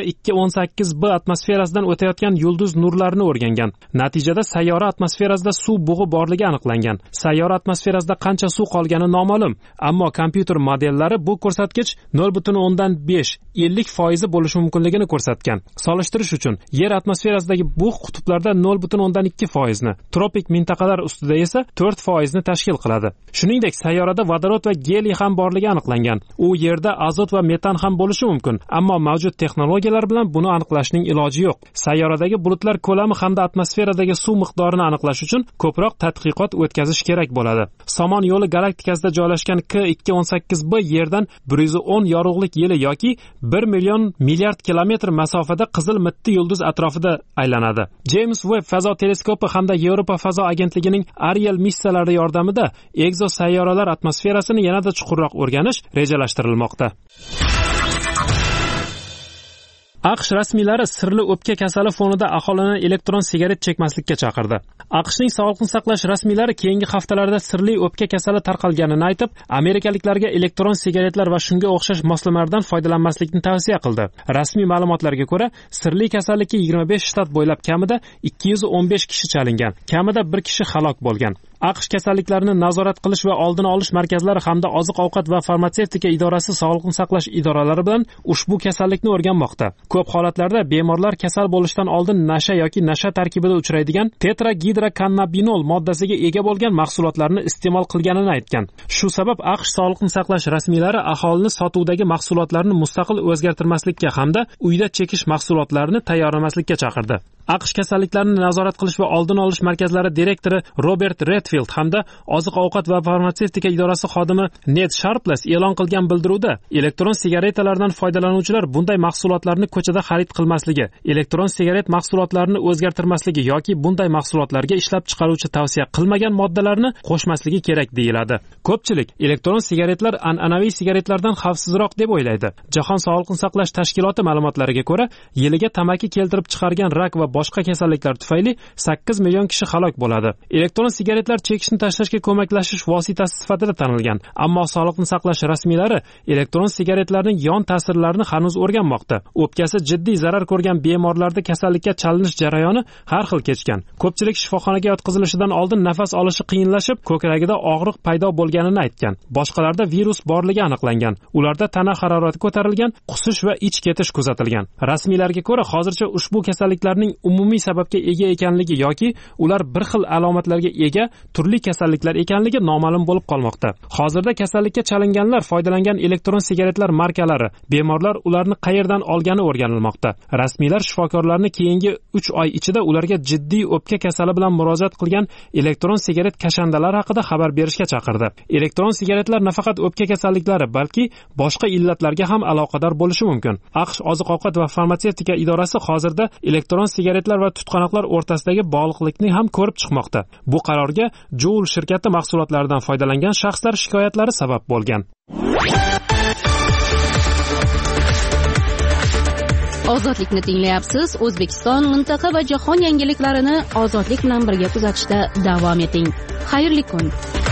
K218b atmosferasidan o'tayotgan yulduz nurlarini o'rgangan. Natijada sayyora atmosferasida suv bug'i borligi aniqlangan. Sayyora atmosferasida qancha suv qolgani noma'lum, ammo kompyuter modellari bu ko'rsatkich 0.5 50% bo'lishi mumkinligini ko'rsatgan. Solishtirish uchun Yer atmosferasidagi bug' qutblarda 0.2% ni, tropik mintaqalar ustida esa 4% ni tashkil qiladi. Shuningdek, sayyorada vodorod va geliy ham borligi aniqlangan. U yerda azot va metan ham bo'lishi mumkin, ammo mavjud texnologiyalar bilan buni aniqlashning iloji yo'q. Sayyoradagi bulutlar ko'lami hamda atmosferadagi suv miqdorini aniqlash uchun ko'proq tadqiqot o'tkazish kerak bo'ladi. Somon yo'li galaktikasida joylashgan K218b Yerdan 110 yorug'lik yili yoki 1 million milliard kilometr masofada qizil mitti yulduz atrofida aylanadi. James Webb fazo teleskopi hamda Yevropa fazo agentligining Ariel missiyalari yordamida egzosayyoralar atmosferasini yanada chuqurroq o'rganish rejalashtirilmoqda. AQSh rasmiylari sirli o'pka kasali fonida aholini elektron sigaret chekmaslikka chaqirdi. AQShning sog'liqni saqlash rasmiylari keyingi haftalarda sirli o'pka kasali tarqalganini aytib, amerikaliklarga elektron sigaretlar va shunga o'xshash moslamalardan foydalanmaslikni tavsiya qildi. Rasmiy ma'lumotlarga ko'ra, sirli kasallikka 25 shtat bo'ylab kamida 215 kishi chalingan, kamida 1 kishi halok bo'lgan. AQSh kasalliklarini nazorat qilish va oldini olish markazlari hamda oziq-ovqat va farmatsevtika idorasi sog'liqni saqlash idoralari bilan ushbu kasallikni o'rganmoqda. Ko'p holatlarda bemorlar kasal bo'lishdan oldin nasha yoki nasha tarkibida uchraydigan tetragidrokannabinol moddasiga ega bo'lgan mahsulotlarni iste'mol qilganini aytgan. Shu sabab AQSh sog'liqni saqlash rasmiylari aholini sotuvdagi mahsulotlarni mustaqil o'zgartirmaslikka hamda uyda chekish mahsulotlarini tayyorlamaslikka chaqirdi. AQSh kasalliklarni nazorat qilish va oldini olish markazlari direktori Robert Redfield hamda oziq-ovqat va farmatsevtika idorasi xodimi Ned Sharpless e'lon qilgan bildiruvda elektron sigaretalardan foydalanuvchilar bunday mahsulotlarni ko'chada xarid qilmasligi, elektron sigaret mahsulotlarini o'zgartirmasligi yoki bunday mahsulotlarga ishlab chiqaruvchi tavsiya qilmagan moddalarni qo'shmasligi kerak deyiladi. Ko'pchilik elektron sigaretlar an'anaviy sigaretlardan xavfsizroq deb o'ylaydi. Jahon sog'liqni saqlash tashkiloti ma'lumotlariga ko'ra, yiliga tamaki keltirib chiqargan rak va boshqa kasalliklar tufayli 8 million kishi halok bo'ladi. Elektron sigaretlar sigaretlar chekishni tashlashga ko'maklashish vositasi sifatida tanilgan, ammo sog'liqni saqlash rasmiylari elektron sigaretlarning yon ta'sirlarini hanuz o'rganmoqda. O'pkasi jiddiy zarar ko'rgan bemorlarda kasallikka chalinish jarayoni har xil kechgan. Ko'pchilik shifoxonaga yotqizilishidan oldin nafas olishi qiyinlashib, ko'kragida og'riq paydo bo'lganini aytgan. Boshqalarda virus borligi aniqlangan. Ularda tana harorati ko'tarilgan, qusish va ich ketish kuzatilgan. Rasmiylarga ko'ra, hozircha ushbu kasalliklarning umumiy sababga ega ekanligi yoki ular bir xil alomatlarga ega turli kasalliklar ekanligi noma'lum bo'lib qolmoqda. Hozirda kasallikka chalinganlar foydalangan elektron sigaretlar markalari, bemorlar ularni qayerdan olgani o'rganilmoqda. Rasmiylar shifokorlarni keyingi 3 oy ichida ularga jiddiy o'pka kasali bilan murojaat qilgan elektron sigaret kashandalari haqida xabar berishga chaqirdi. Elektron sigaretlar nafaqat o'pka kasalliklari, balki boshqa illatlarga ham aloqador bo'lishi mumkin. AQSh oziq-ovqat va farmatsevtika idorasi hozirda elektron sigaretlar va tutqanoqlar o'rtasidagi bog'liqlikni ham ko'rib chiqmoqda. Bu qarorga Juul shirkati mahsulotlaridan foydalangan shaxslar shikoyatlari sabab bo'lgan. Ozodlikni tinglayapsiz. O'zbekiston, mintaqa va jahon yangiliklarini ozodlik bilan birga kuzatishda davom eting. Xayrli kun.